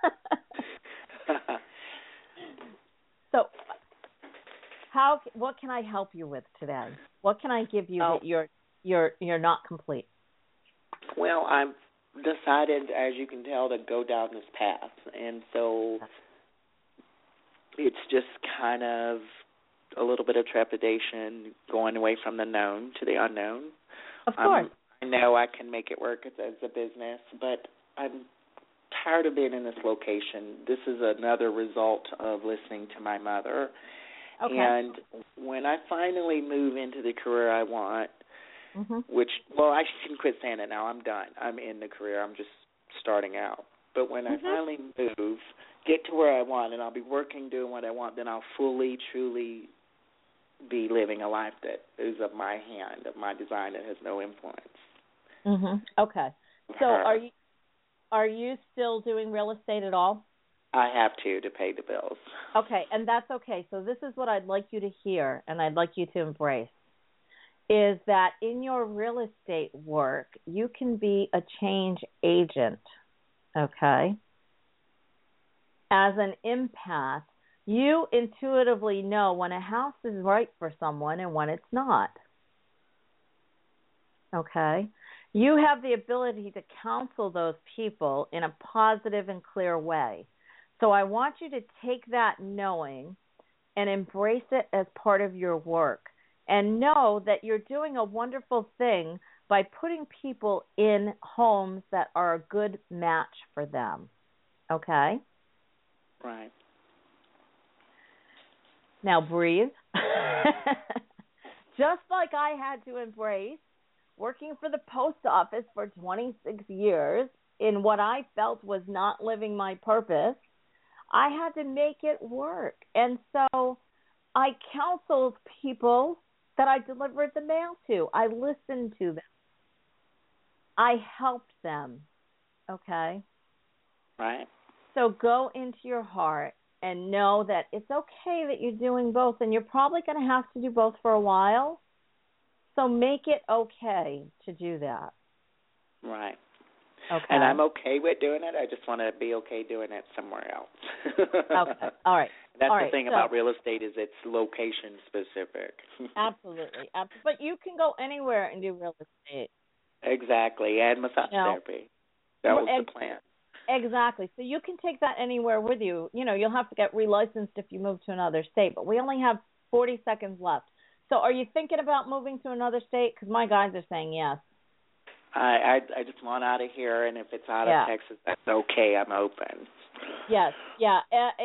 So, what can I help you with today? What can I give you that you're not complete? Well, I'm decided, as you can tell, to go down this path, and so it's just kind of a little bit of trepidation going away from the known to the unknown. Of course. I know I can make it work as a business, but I'm tired of being in this location. This is another result of listening to my mother. Okay. And when I finally move into the career I want, which, well, I shouldn't quit saying it now. I'm done. I'm in the career. I'm just starting out. But when I finally move, get to where I want, and I'll be working, doing what I want, then I'll fully, truly be living a life that is of my hand, of my design, that has no influence. Okay. So are you still doing real estate at all? I have to pay the bills. Okay, and that's okay. So this is what I'd like you to hear, and I'd like you to embrace, is that in your real estate work, you can be a change agent, okay? As an empath, you intuitively know when a house is right for someone and when it's not, okay? You have the ability to counsel those people in a positive and clear way. So I want you to take that knowing and embrace it as part of your work. And know that you're doing a wonderful thing by putting people in homes that are a good match for them. Okay? Right. Now breathe. Just like I had to embrace working for the post office for 26 years in what I felt was not living my purpose, I had to make it work. And so I counseled people that I delivered the mail to. I listened to them. I helped them. Okay? Right. So go into your heart and know that it's okay that you're doing both, and you're probably going to have to do both for a while. So make it okay to do that. Right. Okay. And I'm okay with doing it. I just want to be okay doing it somewhere else. Okay. All right. That's All the right. thing about real estate is it's location specific. Absolutely. But you can go anywhere and do real estate. Exactly. And massage therapy. That was the plan. Exactly. So you can take that anywhere with you. You know, you'll have to get relicensed if you move to another state, but we only have 40 seconds left. So are you thinking about moving to another state? Because my guys are saying yes. I just want out of here, and if it's out of Texas, that's okay. I'm open. Yes, yeah.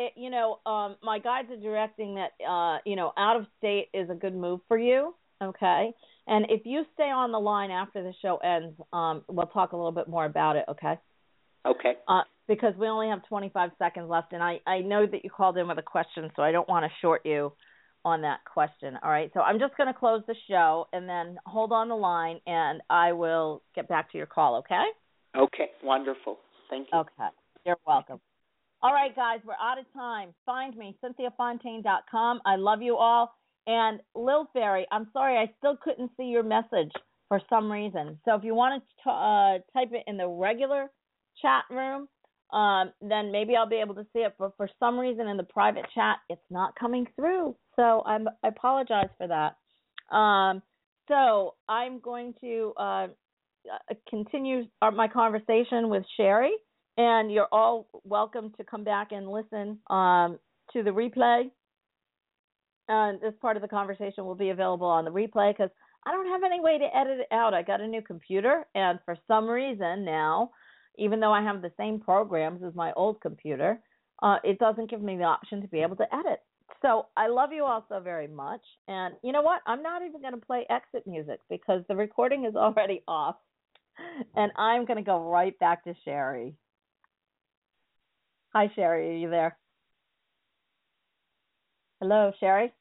My guides are directing that, out of state is a good move for you, okay? And if you stay on the line after the show ends, we'll talk a little bit more about it, okay? Okay. Because we only have 25 seconds left, and I know that you called in with a question, so I don't want to short you on that question. All right, so I'm just going to close the show and then hold on the line, and I will get back to your call, okay? Okay, wonderful. Thank you. Okay, you're welcome. All right, guys, we're out of time. Find me, CynthiaFontaine.com. I love you all. And Lil Fairy, I'm sorry, I still couldn't see your message for some reason. So if you want to type it in the regular chat room, then maybe I'll be able to see it. But for some reason in the private chat, it's not coming through. So I apologize for that. So I'm going to continue my conversation with Sherry, and you're all welcome to come back and listen to the replay. This part of the conversation will be available on the replay because I don't have any way to edit it out. I got a new computer, and for some reason now, even though I have the same programs as my old computer, it doesn't give me the option to be able to edit. So I love you all so very much. And you know what? I'm not even going to play exit music because the recording is already off. And I'm going to go right back to Sherry. Hi, Sherry. Are you there? Hello, Sherry?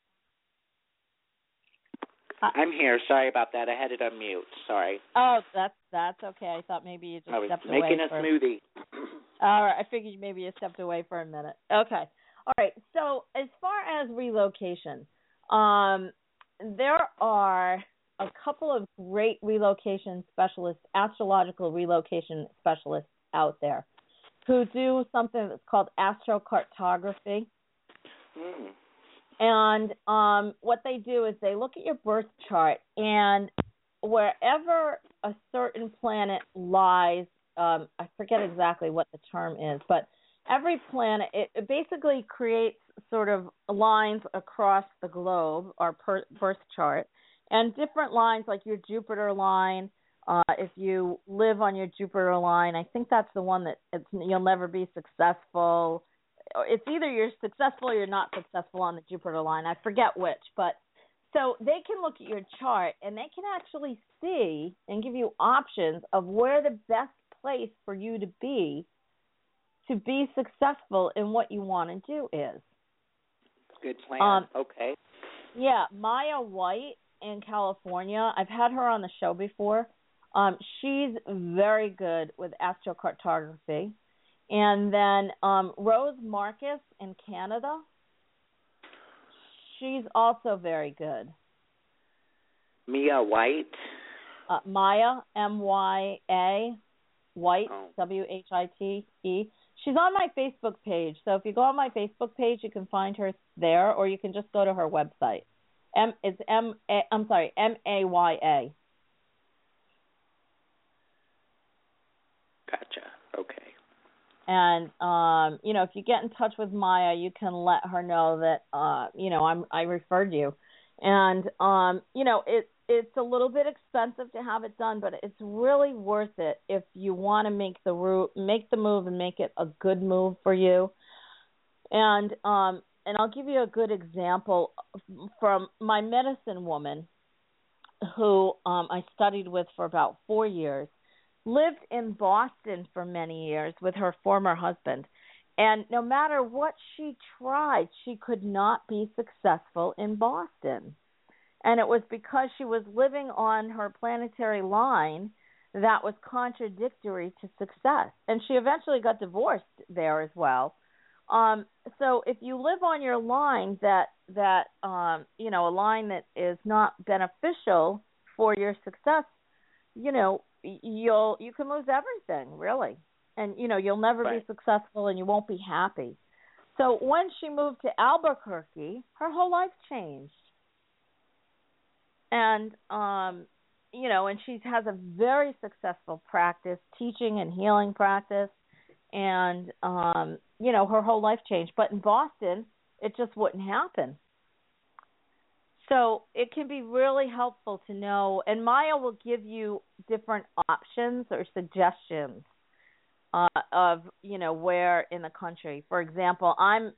I'm here. Sorry about that. I had it on mute. Sorry. Oh, that's okay. I thought maybe you just I was stepped making away. a smoothie. All right. I figured maybe you stepped away for a minute. Okay. All right. So as far as relocation, there are a couple of great relocation specialists, astrological relocation specialists out there who do something that's called astrocartography. Mm. And what they do is they look at your birth chart, and wherever a certain planet lies, I forget exactly what the term is, but every planet, it basically creates sort of lines across the globe, our birth chart, and different lines like your Jupiter line. If you live on your Jupiter line, I think that's the one that you'll never be successful. It's either you're successful or you're not successful on the Jupiter line. I forget which, but so they can look at your chart and they can actually see and give you options of where the best place for you to be successful in what you want to do is. Good plan. Okay. Yeah, Maya White in California. I've had her on the show before. She's very good with astrocartography. And then Rose Marcus in Canada, she's also very good. Mia White? Maya, M-Y-A, White, W-H-I-T-E. She's on my Facebook page. So if you go on my Facebook page, you can find her there, or you can just go to her website. It's M-A-Y-A. Gotcha. Okay. And if you get in touch with Maya, you can let her know that I referred you. And it's a little bit expensive to have it done, but it's really worth it if you want to make the move and make it a good move for you. And I'll give you a good example from my medicine woman, who I studied with for about 4 years. Lived in Boston for many years with her former husband. And no matter what she tried, she could not be successful in Boston. And it was because she was living on her planetary line that was contradictory to success. And she eventually got divorced there as well. So if you live on your line that a line that is not beneficial for your success, you can lose everything, really. And, you'll never be successful and you won't be happy. So when she moved to Albuquerque, her whole life changed. And, and she has a very successful practice, teaching and healing practice. And, her whole life changed. But in Boston, it just wouldn't happen. So it can be really helpful to know, and Maya will give you different options or suggestions of where in the country. For example, I'm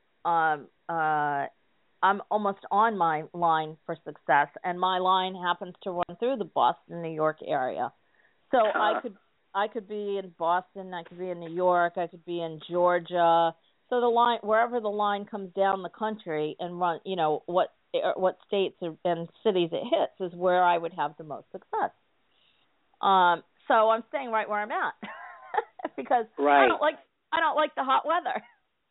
almost on my line for success, and my line happens to run through the Boston, New York area. So I could be in Boston, I could be in New York, I could be in Georgia. So the line, wherever the line comes down the country and run, what states and cities it hits is where I would have the most success. So I'm staying right where I'm at because I don't like the hot weather.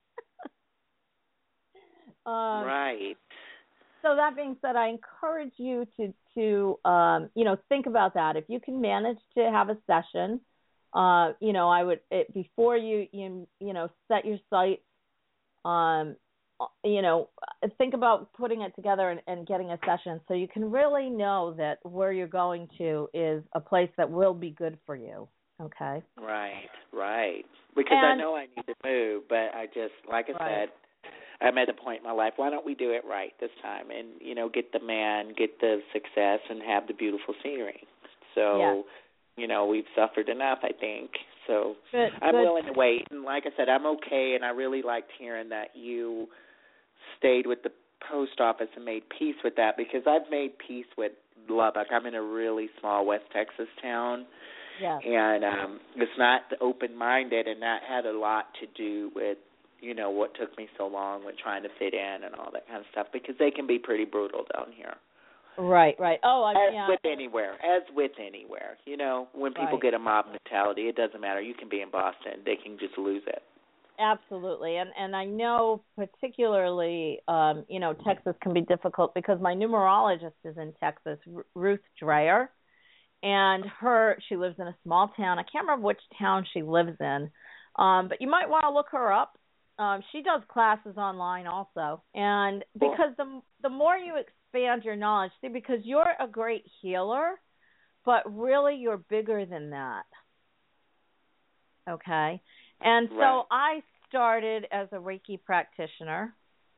Right. So that being said, I encourage you to think about that. If you can manage to have a session, I would before you set your sights. Think about putting it together and getting a session so you can really know that where you're going to is a place that will be good for you. Okay. Right. Because I know I need to move, but I just, like I said, I'm at a point in my life. Why don't we do it right this time and, get the man, get the success, and have the beautiful scenery. So, we've suffered enough, I think. So I'm willing to wait. And like I said, I'm okay, and I really liked hearing that you stayed with the post office and made peace with that, because I've made peace with Lubbock. I'm in a really small West Texas town, and it's not open-minded, and that had a lot to do with what took me so long with trying to fit in and all that kind of stuff, because they can be pretty brutal down here. Right. Oh, As yeah. with anywhere. When people get a mob mentality, it doesn't matter. You can be in Boston. They can just lose it. Absolutely. And I know particularly, Texas can be difficult because my numerologist is in Texas, Ruth Dreyer, and she lives in a small town. I can't remember which town she lives in, but you might want to look her up. She does classes online also. And because the more you expand your knowledge, because you're a great healer, but really you're bigger than that. Okay? And so I started as a Reiki practitioner,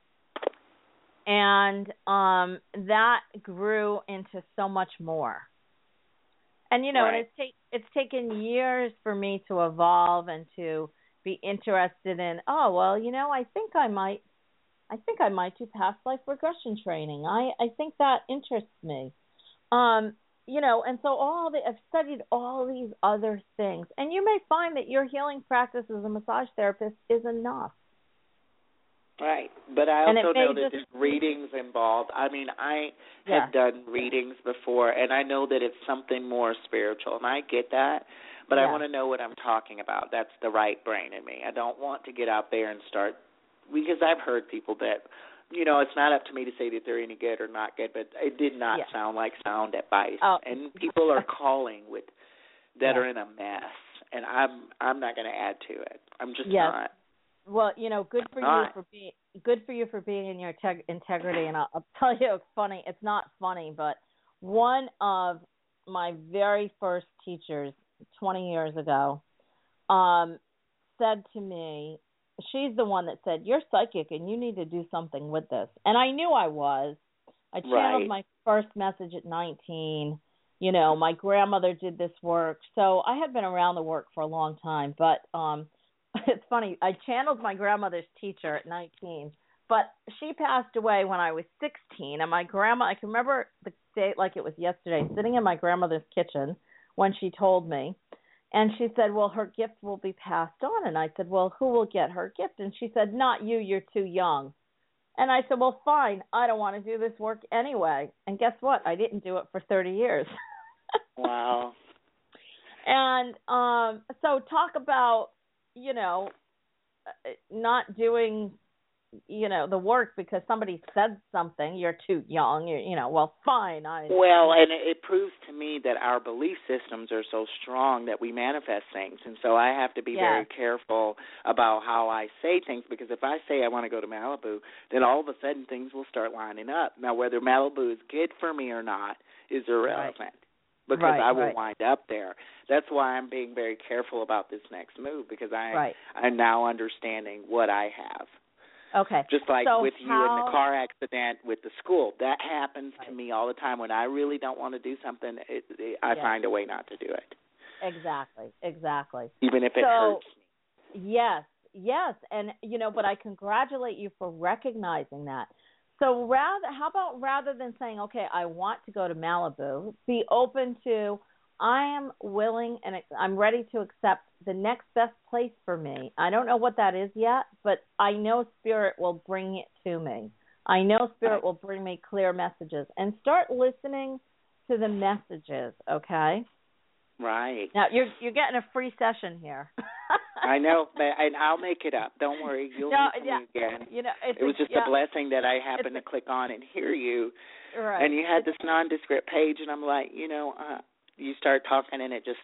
and that grew into so much more. And, and it's taken years for me to evolve and to be interested in, I think I might do past life regression training. I think that interests me. And so I've studied all these other things. And you may find that your healing practice as a massage therapist is enough. Right. But I also know that there's readings involved. I mean, I have done readings before, and I know that it's something more spiritual, and I get that. But I want to know what I'm talking about. That's the right brain in me. I don't want to get out there and start, because I've heard people that, it's not up to me to say that they're any good or not good, but it did not sound like sound advice. Oh. And people are calling that are in a mess, and I'm not going to add to it. I'm just not. Well, good for you for being in your integrity. And I'll tell you, it's funny. It's not funny, but one of my very first teachers 20 years ago said to me, she's the one that said, "You're psychic and you need to do something with this." And I knew I was. I channeled my first message at 19. My grandmother did this work. So I had been around the work for a long time. But it's funny. I channeled my grandmother's teacher at 19. But she passed away when I was 16. And my grandma, I can remember the day like it was yesterday, sitting in my grandmother's kitchen when she told me. And she said, "Well, her gift will be passed on." And I said, "Well, who will get her gift?" And she said, "Not you, you're too young." And I said, "Well, fine, I don't want to do this work anyway." And guess what? I didn't do it for 30 years. Wow. And so talk about, not doing, the work because somebody said something, you're too young, well, fine. Well, and it proves to me that our belief systems are so strong that we manifest things. And so I have to be very careful about how I say things, because if I say I want to go to Malibu, then all of a sudden things will start lining up. Now, whether Malibu is good for me or not is irrelevant. Because I will wind up there. That's why I'm being very careful about this next move, because I'm now understanding what I have. Okay. Just like with you in the car accident with the school. That happens to me all the time. When I really don't want to do something, I find a way not to do it. Exactly. Even if it hurts me. Yes. And, but I congratulate you for recognizing that. So how about rather than saying, okay, I want to go to Malibu, be open to, I am willing and I'm ready to accept the next best place for me. I don't know what that is yet, but I know Spirit will bring it to me. I know Spirit will bring me clear messages. And start listening to the messages, okay? Right. Now, you're getting a free session here. I know, and I'll make it up. Don't worry. You'll meet me again. It was just a blessing that I happened to click on and hear you. Right. And you had this nondescript page, and I'm like, you start talking, and it just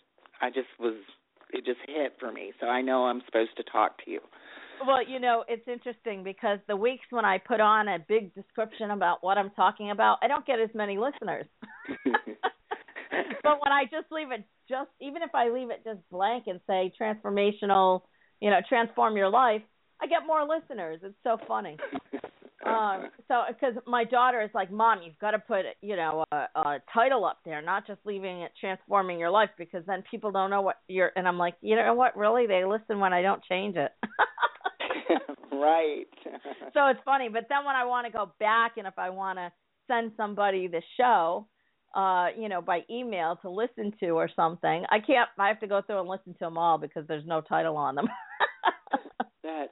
hit for me. So I know I'm supposed to talk to you. Well, it's interesting because the weeks when I put on a big description about what I'm talking about, I don't get as many listeners. But when I just leave it, even if I leave it just blank and say transformational, transform your life, I get more listeners. It's so funny. So because my daughter is like, "Mom, you've got to put, a title up there, not just leaving it transforming your life, because then people don't know what you're." And I'm like, you know what? Really, they listen when I don't change it. Right. So it's funny. But then when I want to go back and if I want to send somebody the show, by email to listen to or something, I have to go through and listen to them all because there's no title on them. That's so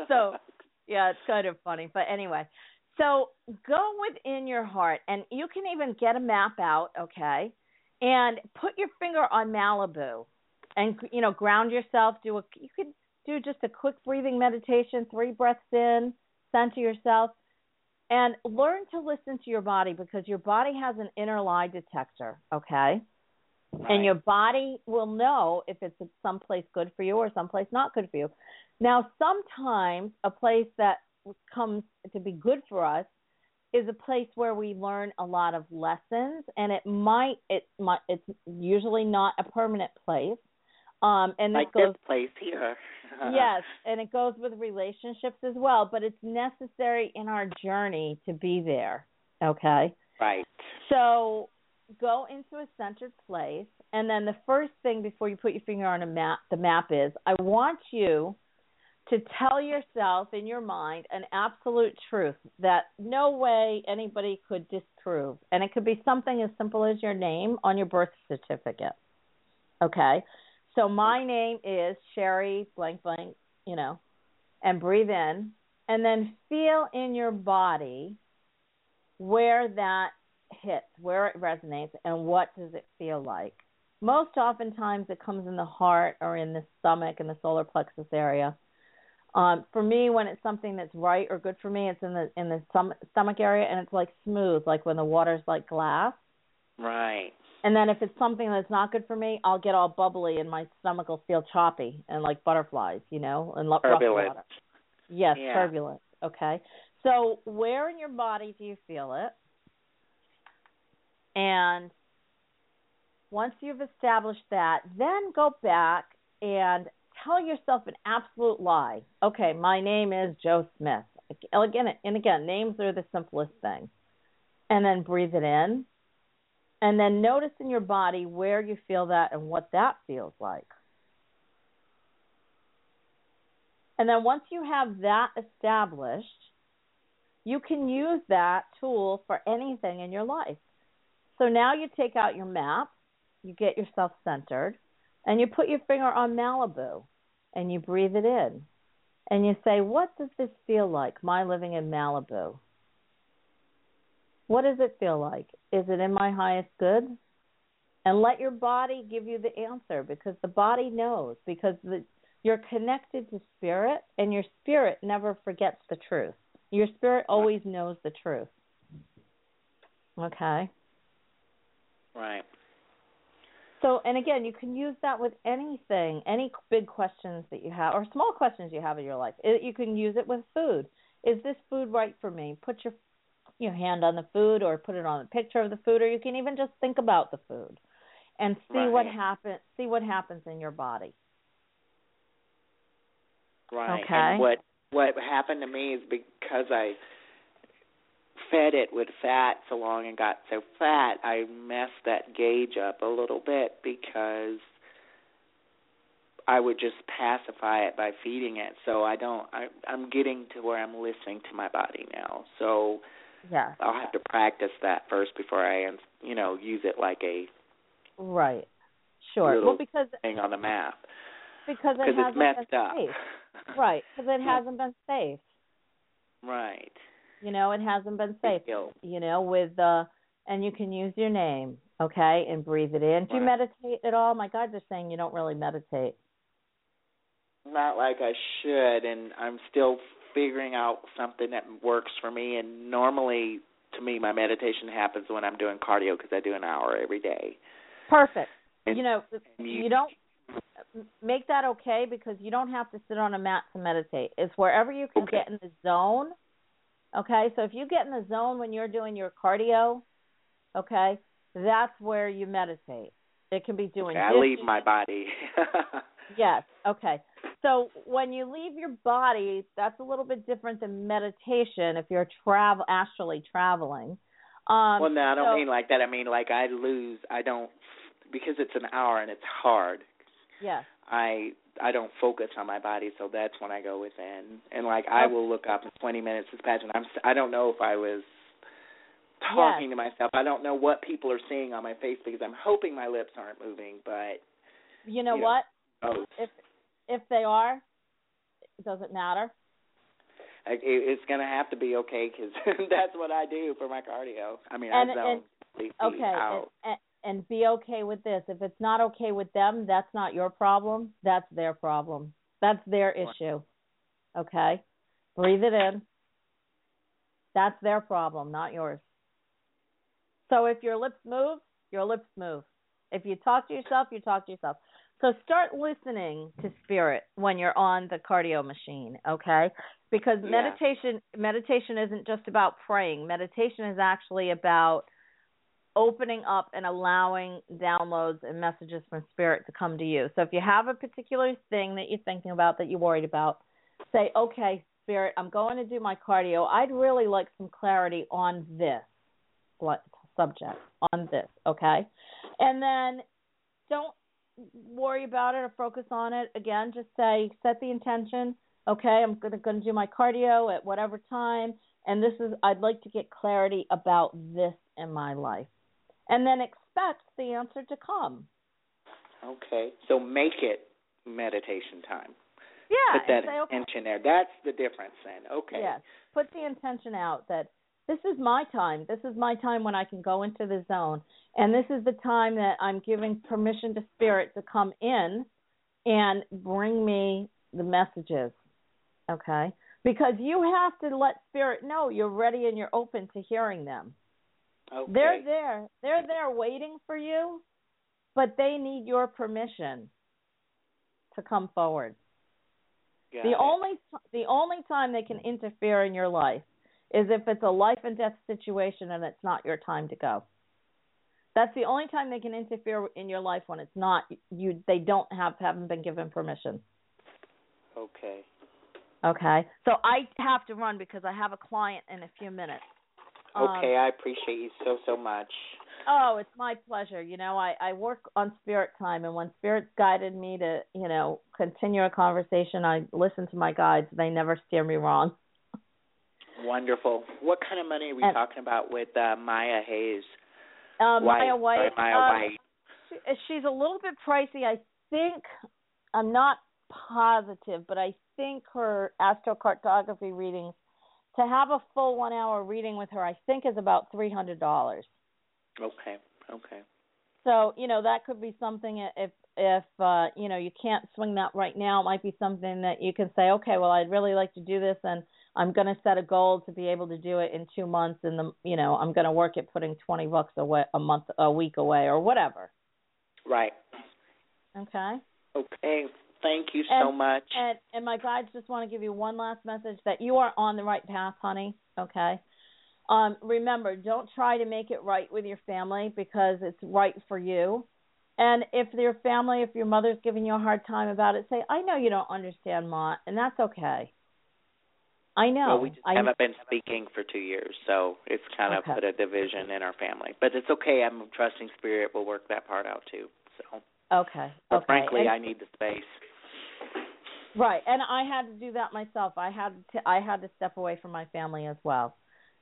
So, yeah, it's kind of funny. But anyway, so go within your heart, and you can even get a map out, okay, and put your finger on Malibu and, ground yourself. You could do just a quick breathing meditation, 3 breaths in, center yourself, and learn to listen to your body, because your body has an inner lie detector, okay? Right. And your body will know if it's someplace good for you or someplace not good for you. Now, sometimes a place that comes to be good for us is a place where we learn a lot of lessons, and it's usually not a permanent place. And like this place here. Yes, and it goes with relationships as well, but it's necessary in our journey to be there, okay? Right. So go into a centered place, and then the first thing before you put your finger on the map is, I want you to tell yourself in your mind an absolute truth that no way anybody could disprove. And it could be something as simple as your name on your birth certificate, okay? So my name is Sherry blank blank, and breathe in, and then feel in your body where that hits, where it resonates, and what does it feel like. Most oftentimes it comes in the heart or in the stomach, in the solar plexus area. For me, when it's something that's right or good for me, it's in the stomach area, and it's like smooth, like when the water's like glass. Right. And then if it's something that's not good for me, I'll get all bubbly and my stomach will feel choppy and like butterflies, and rough water. Yes, yeah. Turbulent. Okay. So where in your body do you feel it? And once you've established that, then go back and tell yourself an absolute lie. Okay, my name is Joe Smith. Again, names are the simplest thing. And then breathe it in. And then notice in your body where you feel that and what that feels like. And then once you have that established, you can use that tool for anything in your life. So now you take out your map, you get yourself centered, and you put your finger on Malibu, and you breathe it in. And you say, what does this feel like, my living in Malibu? What does it feel like? Is it in my highest good? And let your body give you the answer, because the body knows, because you're connected to spirit, and your spirit never forgets the truth. Your spirit always knows the truth. Okay? Right. So, and again, you can use that with anything, any big questions that you have, or small questions you have in your life. You can use it with food. Is this food right for me? Put your hand on the food, or put it on a picture of the food, or you can even just think about the food and see what happens. See what happens in your body. Right. Okay. And what happened to me is because I fed it with fat so long and got so fat, I messed that gauge up a little bit, because I would just pacify it by feeding it. So I'm getting to where I'm listening to my body now. So yeah, I'll have to practice that first before I, use it like a right. Sure. Because thing on the map. Because it hasn't it's messed been up. safe. Right. Because it hasn't been safe. Right. It hasn't been safe. And you can use your name, okay, and breathe it in. Do you meditate at all? My God, they're saying you don't really meditate. Not like I should, and I'm still figuring out something that works for me. And normally, to me, my meditation happens when I'm doing cardio, because I do an hour every day. Perfect. And you don't make that okay, because you don't have to sit on a mat to meditate. It's wherever you can get in the zone. Okay, so if you get in the zone when you're doing your cardio, okay, that's where you meditate. It can be doing I leave my body. Yes, okay. So when you leave your body, that's a little bit different than meditation if you're astrally traveling. Well, no, I don't mean like that. I mean like I don't, because it's an hour and it's hard. Yes. I don't focus on my body, so that's when I go within. And like I will look up in 20 minutes this pageant. I don't know if I was talking to myself. I don't know what people are seeing on my face, because I'm hoping my lips aren't moving, but you know what? Oh. If they are, it doesn't matter. It's going to have to be okay because that's what I do for my cardio. I mean, I zone completely out. And be okay with this. If it's not okay with them, that's not your problem. That's their problem. That's their issue. Okay? Breathe it in. That's their problem, not yours. So if your lips move, your lips move. If you talk to yourself, you talk to yourself. So start listening to spirit when you're on the cardio machine, okay? Because meditation isn't just about praying. Meditation is actually about opening up and allowing downloads and messages from spirit to come to you. So if you have a particular thing that you're thinking about, that you're worried about, say, okay, spirit, I'm going to do my cardio. I'd really like some clarity on this subject, on this, okay? And then don't worry about it or focus on it. Again, just say, set the intention, okay, I'm going to do my cardio at whatever time, and I'd like to get clarity about this in my life. And then expect the answer to come. Okay. So make it meditation time. Yeah. Put that intention there. That's the difference then. Okay. Yes. Put the intention out that this is my time. This is my time when I can go into the zone. And this is the time that I'm giving permission to spirit to come in and bring me the messages. Okay? Because you have to let spirit know you're ready and you're open to hearing them. Okay. They're there. They're there waiting for you, but they need your permission to come forward. The only time they can interfere in your life is if it's a life and death situation and it's not your time to go. That's the only time they can interfere in your life, when it's not you. They haven't been given permission. Okay. Okay. So I have to run because I have a client in a few minutes. Okay, I appreciate you so much. Oh, it's my pleasure. You know, I work on spirit time, and when spirit's guided me to, continue a conversation, I listen to my guides. They never steer me wrong. Wonderful. What kind of money are we talking about with Maya Hayes? Maya White. White. She's a little bit pricey. I think, I'm not positive, but I think her astrocartography readings, to have a full 1 hour reading with her, I think is about $300. Okay. So, that could be something if you can't swing that right now. It might be something that you can say, okay, well, I'd really like to do this, and I'm going to set a goal to be able to do it in 2 months, and I'm going to work at putting $20 away a week away, or whatever. Right. Okay. Okay. Thank you so much. And my guides just want to give you one last message, that you are on the right path, honey, okay? Remember, don't try to make it right with your family, because it's right for you. And if your mother's giving you a hard time about it, say, I know you don't understand, Ma, and that's okay. I know. Well, we just haven't been speaking for 2 years, so it's kind of put a division in our family. But it's okay. I'm trusting spirit will work that part out too. So. Okay. But frankly, I need the space. Right, and I had to do that myself. I had to step away from my family as well.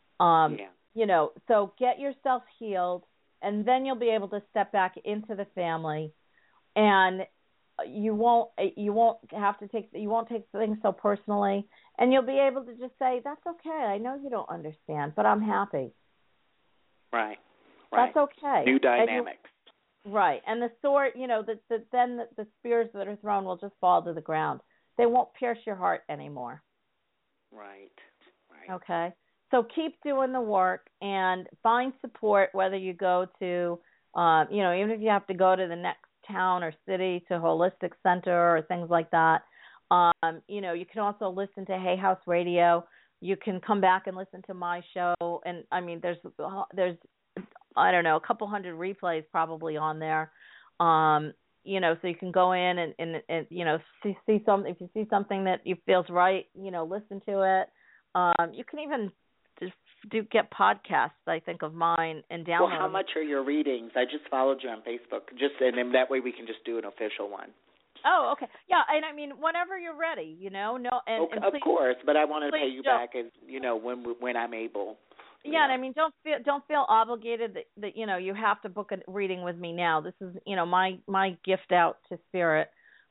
So get yourself healed, and then you'll be able to step back into the family, and you won't take things so personally, and you'll be able to just say, that's okay. I know you don't understand, but I'm happy. Right. That's okay. New dynamics. Right, and the sword, then the spears that are thrown will just fall to the ground. They won't pierce your heart anymore. Right. Okay? So keep doing the work and find support, whether you go to, even if you have to go to the next town or city to Holistic Center or things like that. You can also listen to Hay House Radio. You can come back and listen to my show. And, I mean, there's I don't know, a couple hundred replays probably on there. So you can go in and see something. If you see something that you feels right, listen to it. You can even just get podcasts, I think, of mine and download. Well, how much are your readings? I just followed you on Facebook, and then that way we can just do an official one. Oh, okay. Yeah, and I mean, whenever you're ready, and of course, but I want to pay you back as when I'm able. Yeah, and I mean, don't feel obligated that you have to book a reading with me now. This is my gift out to spirit.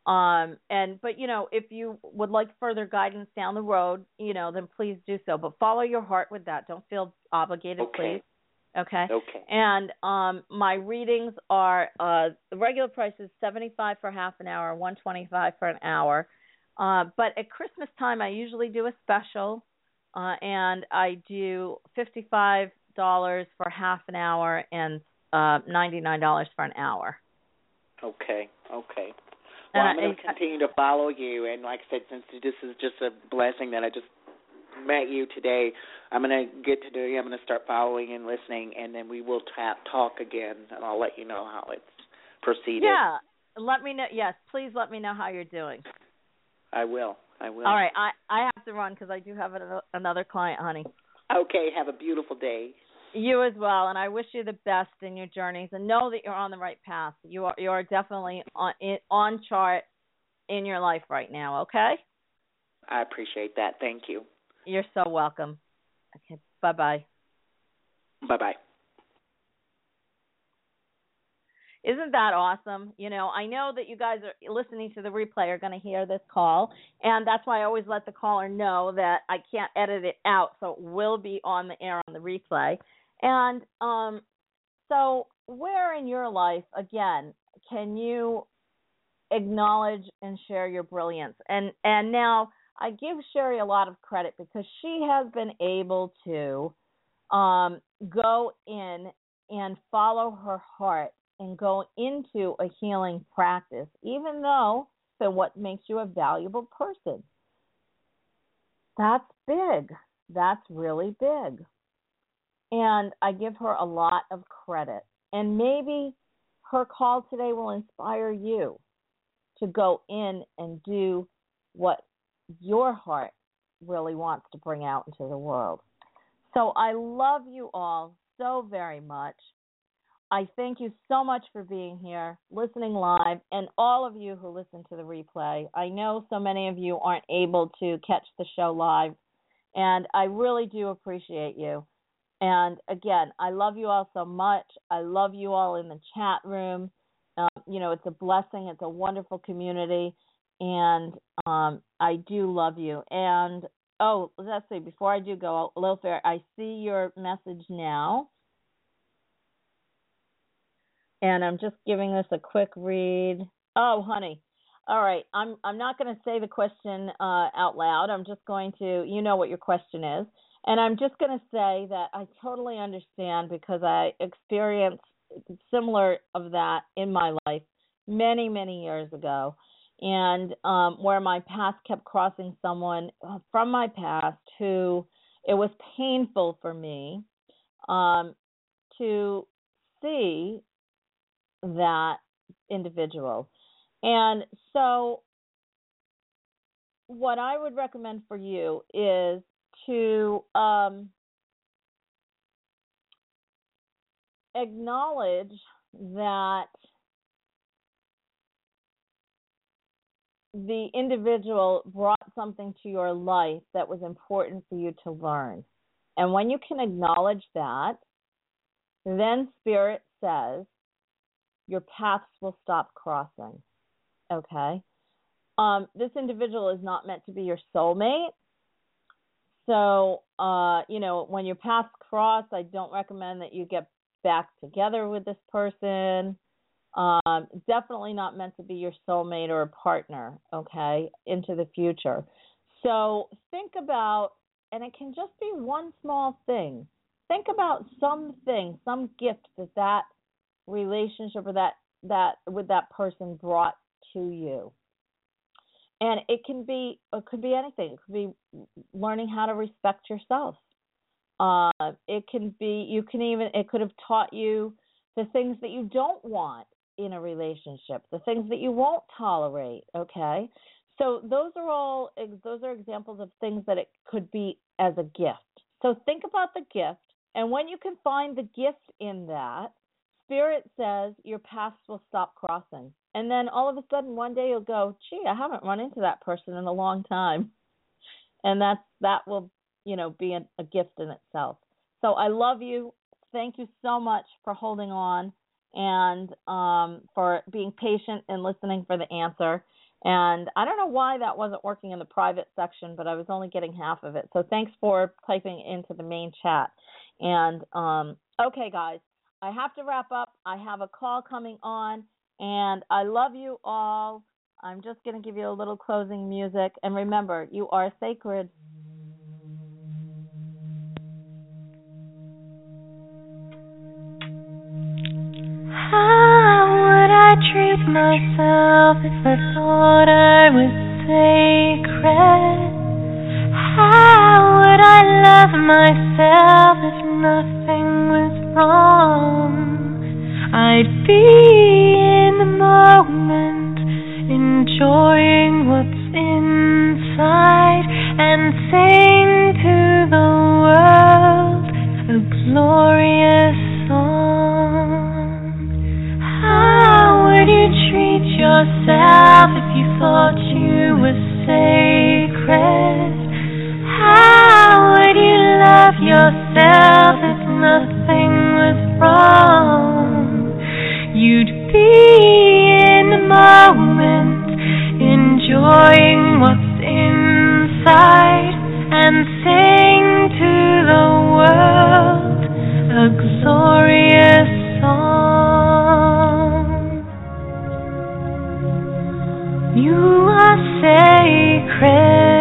But if you would like further guidance down the road, then please do so. But follow your heart with that. Don't feel obligated, Okay. please. Okay. Okay. And my readings are the regular price is $75 for half an hour, $125 for an hour. But at Christmas time, I usually do a special, and I do $55 for half an hour and $99 for an hour. Okay. Okay. And Well, I'm going to continue to follow you, and like I said, since this is just a blessing that I just met you today, I'm going to get to know you. I'm going to start following and listening, and then we will talk again, and I'll let you know how it's proceeded. Yeah, let me know. Yes, please let me know how you're doing. I will. All right, I have to run because I do have another client, honey. Okay, have a beautiful day. You as well, and I wish you the best in your journeys, and know that you're on the right path. You are definitely on chart in your life right now. Okay. I appreciate that. Thank you. You're so welcome. Okay. Bye-bye. Bye-bye. Isn't that awesome? I know that you guys are listening to the replay are going to hear this call, and that's why I always let the caller know that I can't edit it out, so it will be on the air on the replay. And so where in your life, again, can you acknowledge and share your brilliance? And now I give Sherry a lot of credit because she has been able to go in and follow her heart and go into a healing practice, even though it's what makes you a valuable person. That's big. That's really big. And I give her a lot of credit. And maybe her call today will inspire you to go in and do what your heart really wants to bring out into the world. So I love you all so very much. I thank you so much for being here, listening live, and all of you who listen to the replay. I know so many of you aren't able to catch the show live, and I really do appreciate you. And again, I love you all so much. I love you all in the chat room. It's a blessing. It's a wonderful community, and I do love you. And, let's see, before I do go, Lil Fair, I see your message now. And I'm just giving this a quick read. Oh, honey. All right. I'm not going to say the question out loud. I'm just going to, you know what your question is. And I'm just going to say that I totally understand because I experienced similar of that in my life many, many years ago. And where my path kept crossing someone from my past who it was painful for me to see that individual. And so what I would recommend for you is to acknowledge that the individual brought something to your life that was important for you to learn. And when you can acknowledge that, then Spirit says, your paths will stop crossing, okay? This individual is not meant to be your soulmate. So, when your paths cross, I don't recommend that you get back together with this person. Definitely not meant to be your soulmate or a partner, okay, into the future. So think about, and it can just be one small thing. Think about something, some gift that relationship or that with that person brought to you. And it could be anything. It could be learning how to respect yourself. It could have taught you the things that you don't want in a relationship, the things that you won't tolerate, okay? So those are examples of things that it could be as a gift. So think about the gift, and when you can find the gift in that, Spirit says your paths will stop crossing. And then all of a sudden one day you'll go, gee, I haven't run into that person in a long time. And that will, be a gift in itself. So I love you. Thank you so much for holding on and for being patient and listening for the answer. And I don't know why that wasn't working in the private section, but I was only getting half of it. So thanks for typing into the main chat. And okay, guys, I have to wrap up. I have a call coming on, and I love you all. I'm just going to give you a little closing music. And remember, you are sacred. How would I treat myself if I thought I was sacred? How would I love myself if nothing was wrong? I'd be in the moment, enjoying what's inside, and sing to the world a glorious song. How would you treat yourself if you thought you were sacred? How would you love yourself if nothing was wrong? You'd be in the moment, enjoying what's inside, and sing to the world a glorious song. You are sacred.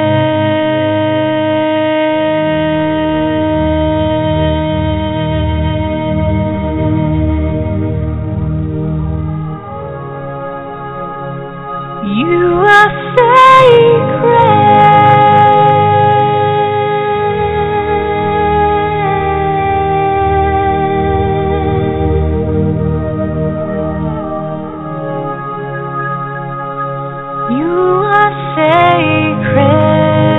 You are sacred. You are sacred.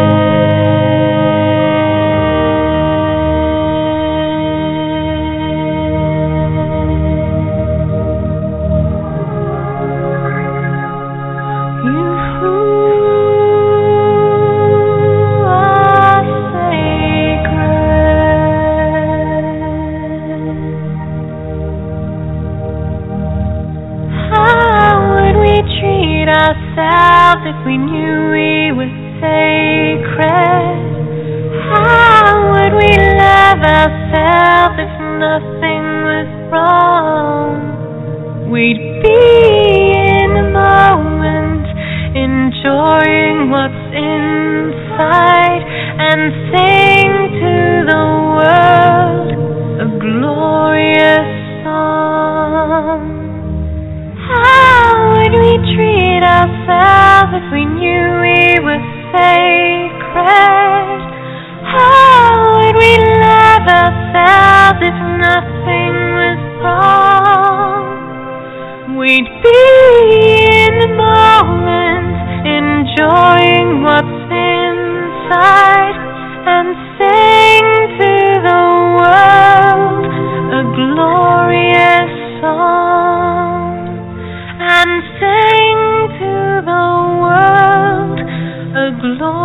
Ourselves if we knew we were sacred? How would we love ourselves if nothing was wrong? We'd be in the moment, enjoying what's inside, and sing to the world a glorious song. How would we treat ourselves if we knew we were sacred? How would we love ourselves if nothing was wrong? We'd be in the moment, enjoying what's inside, and sing to the world a glorious song. And sing to the world a glorious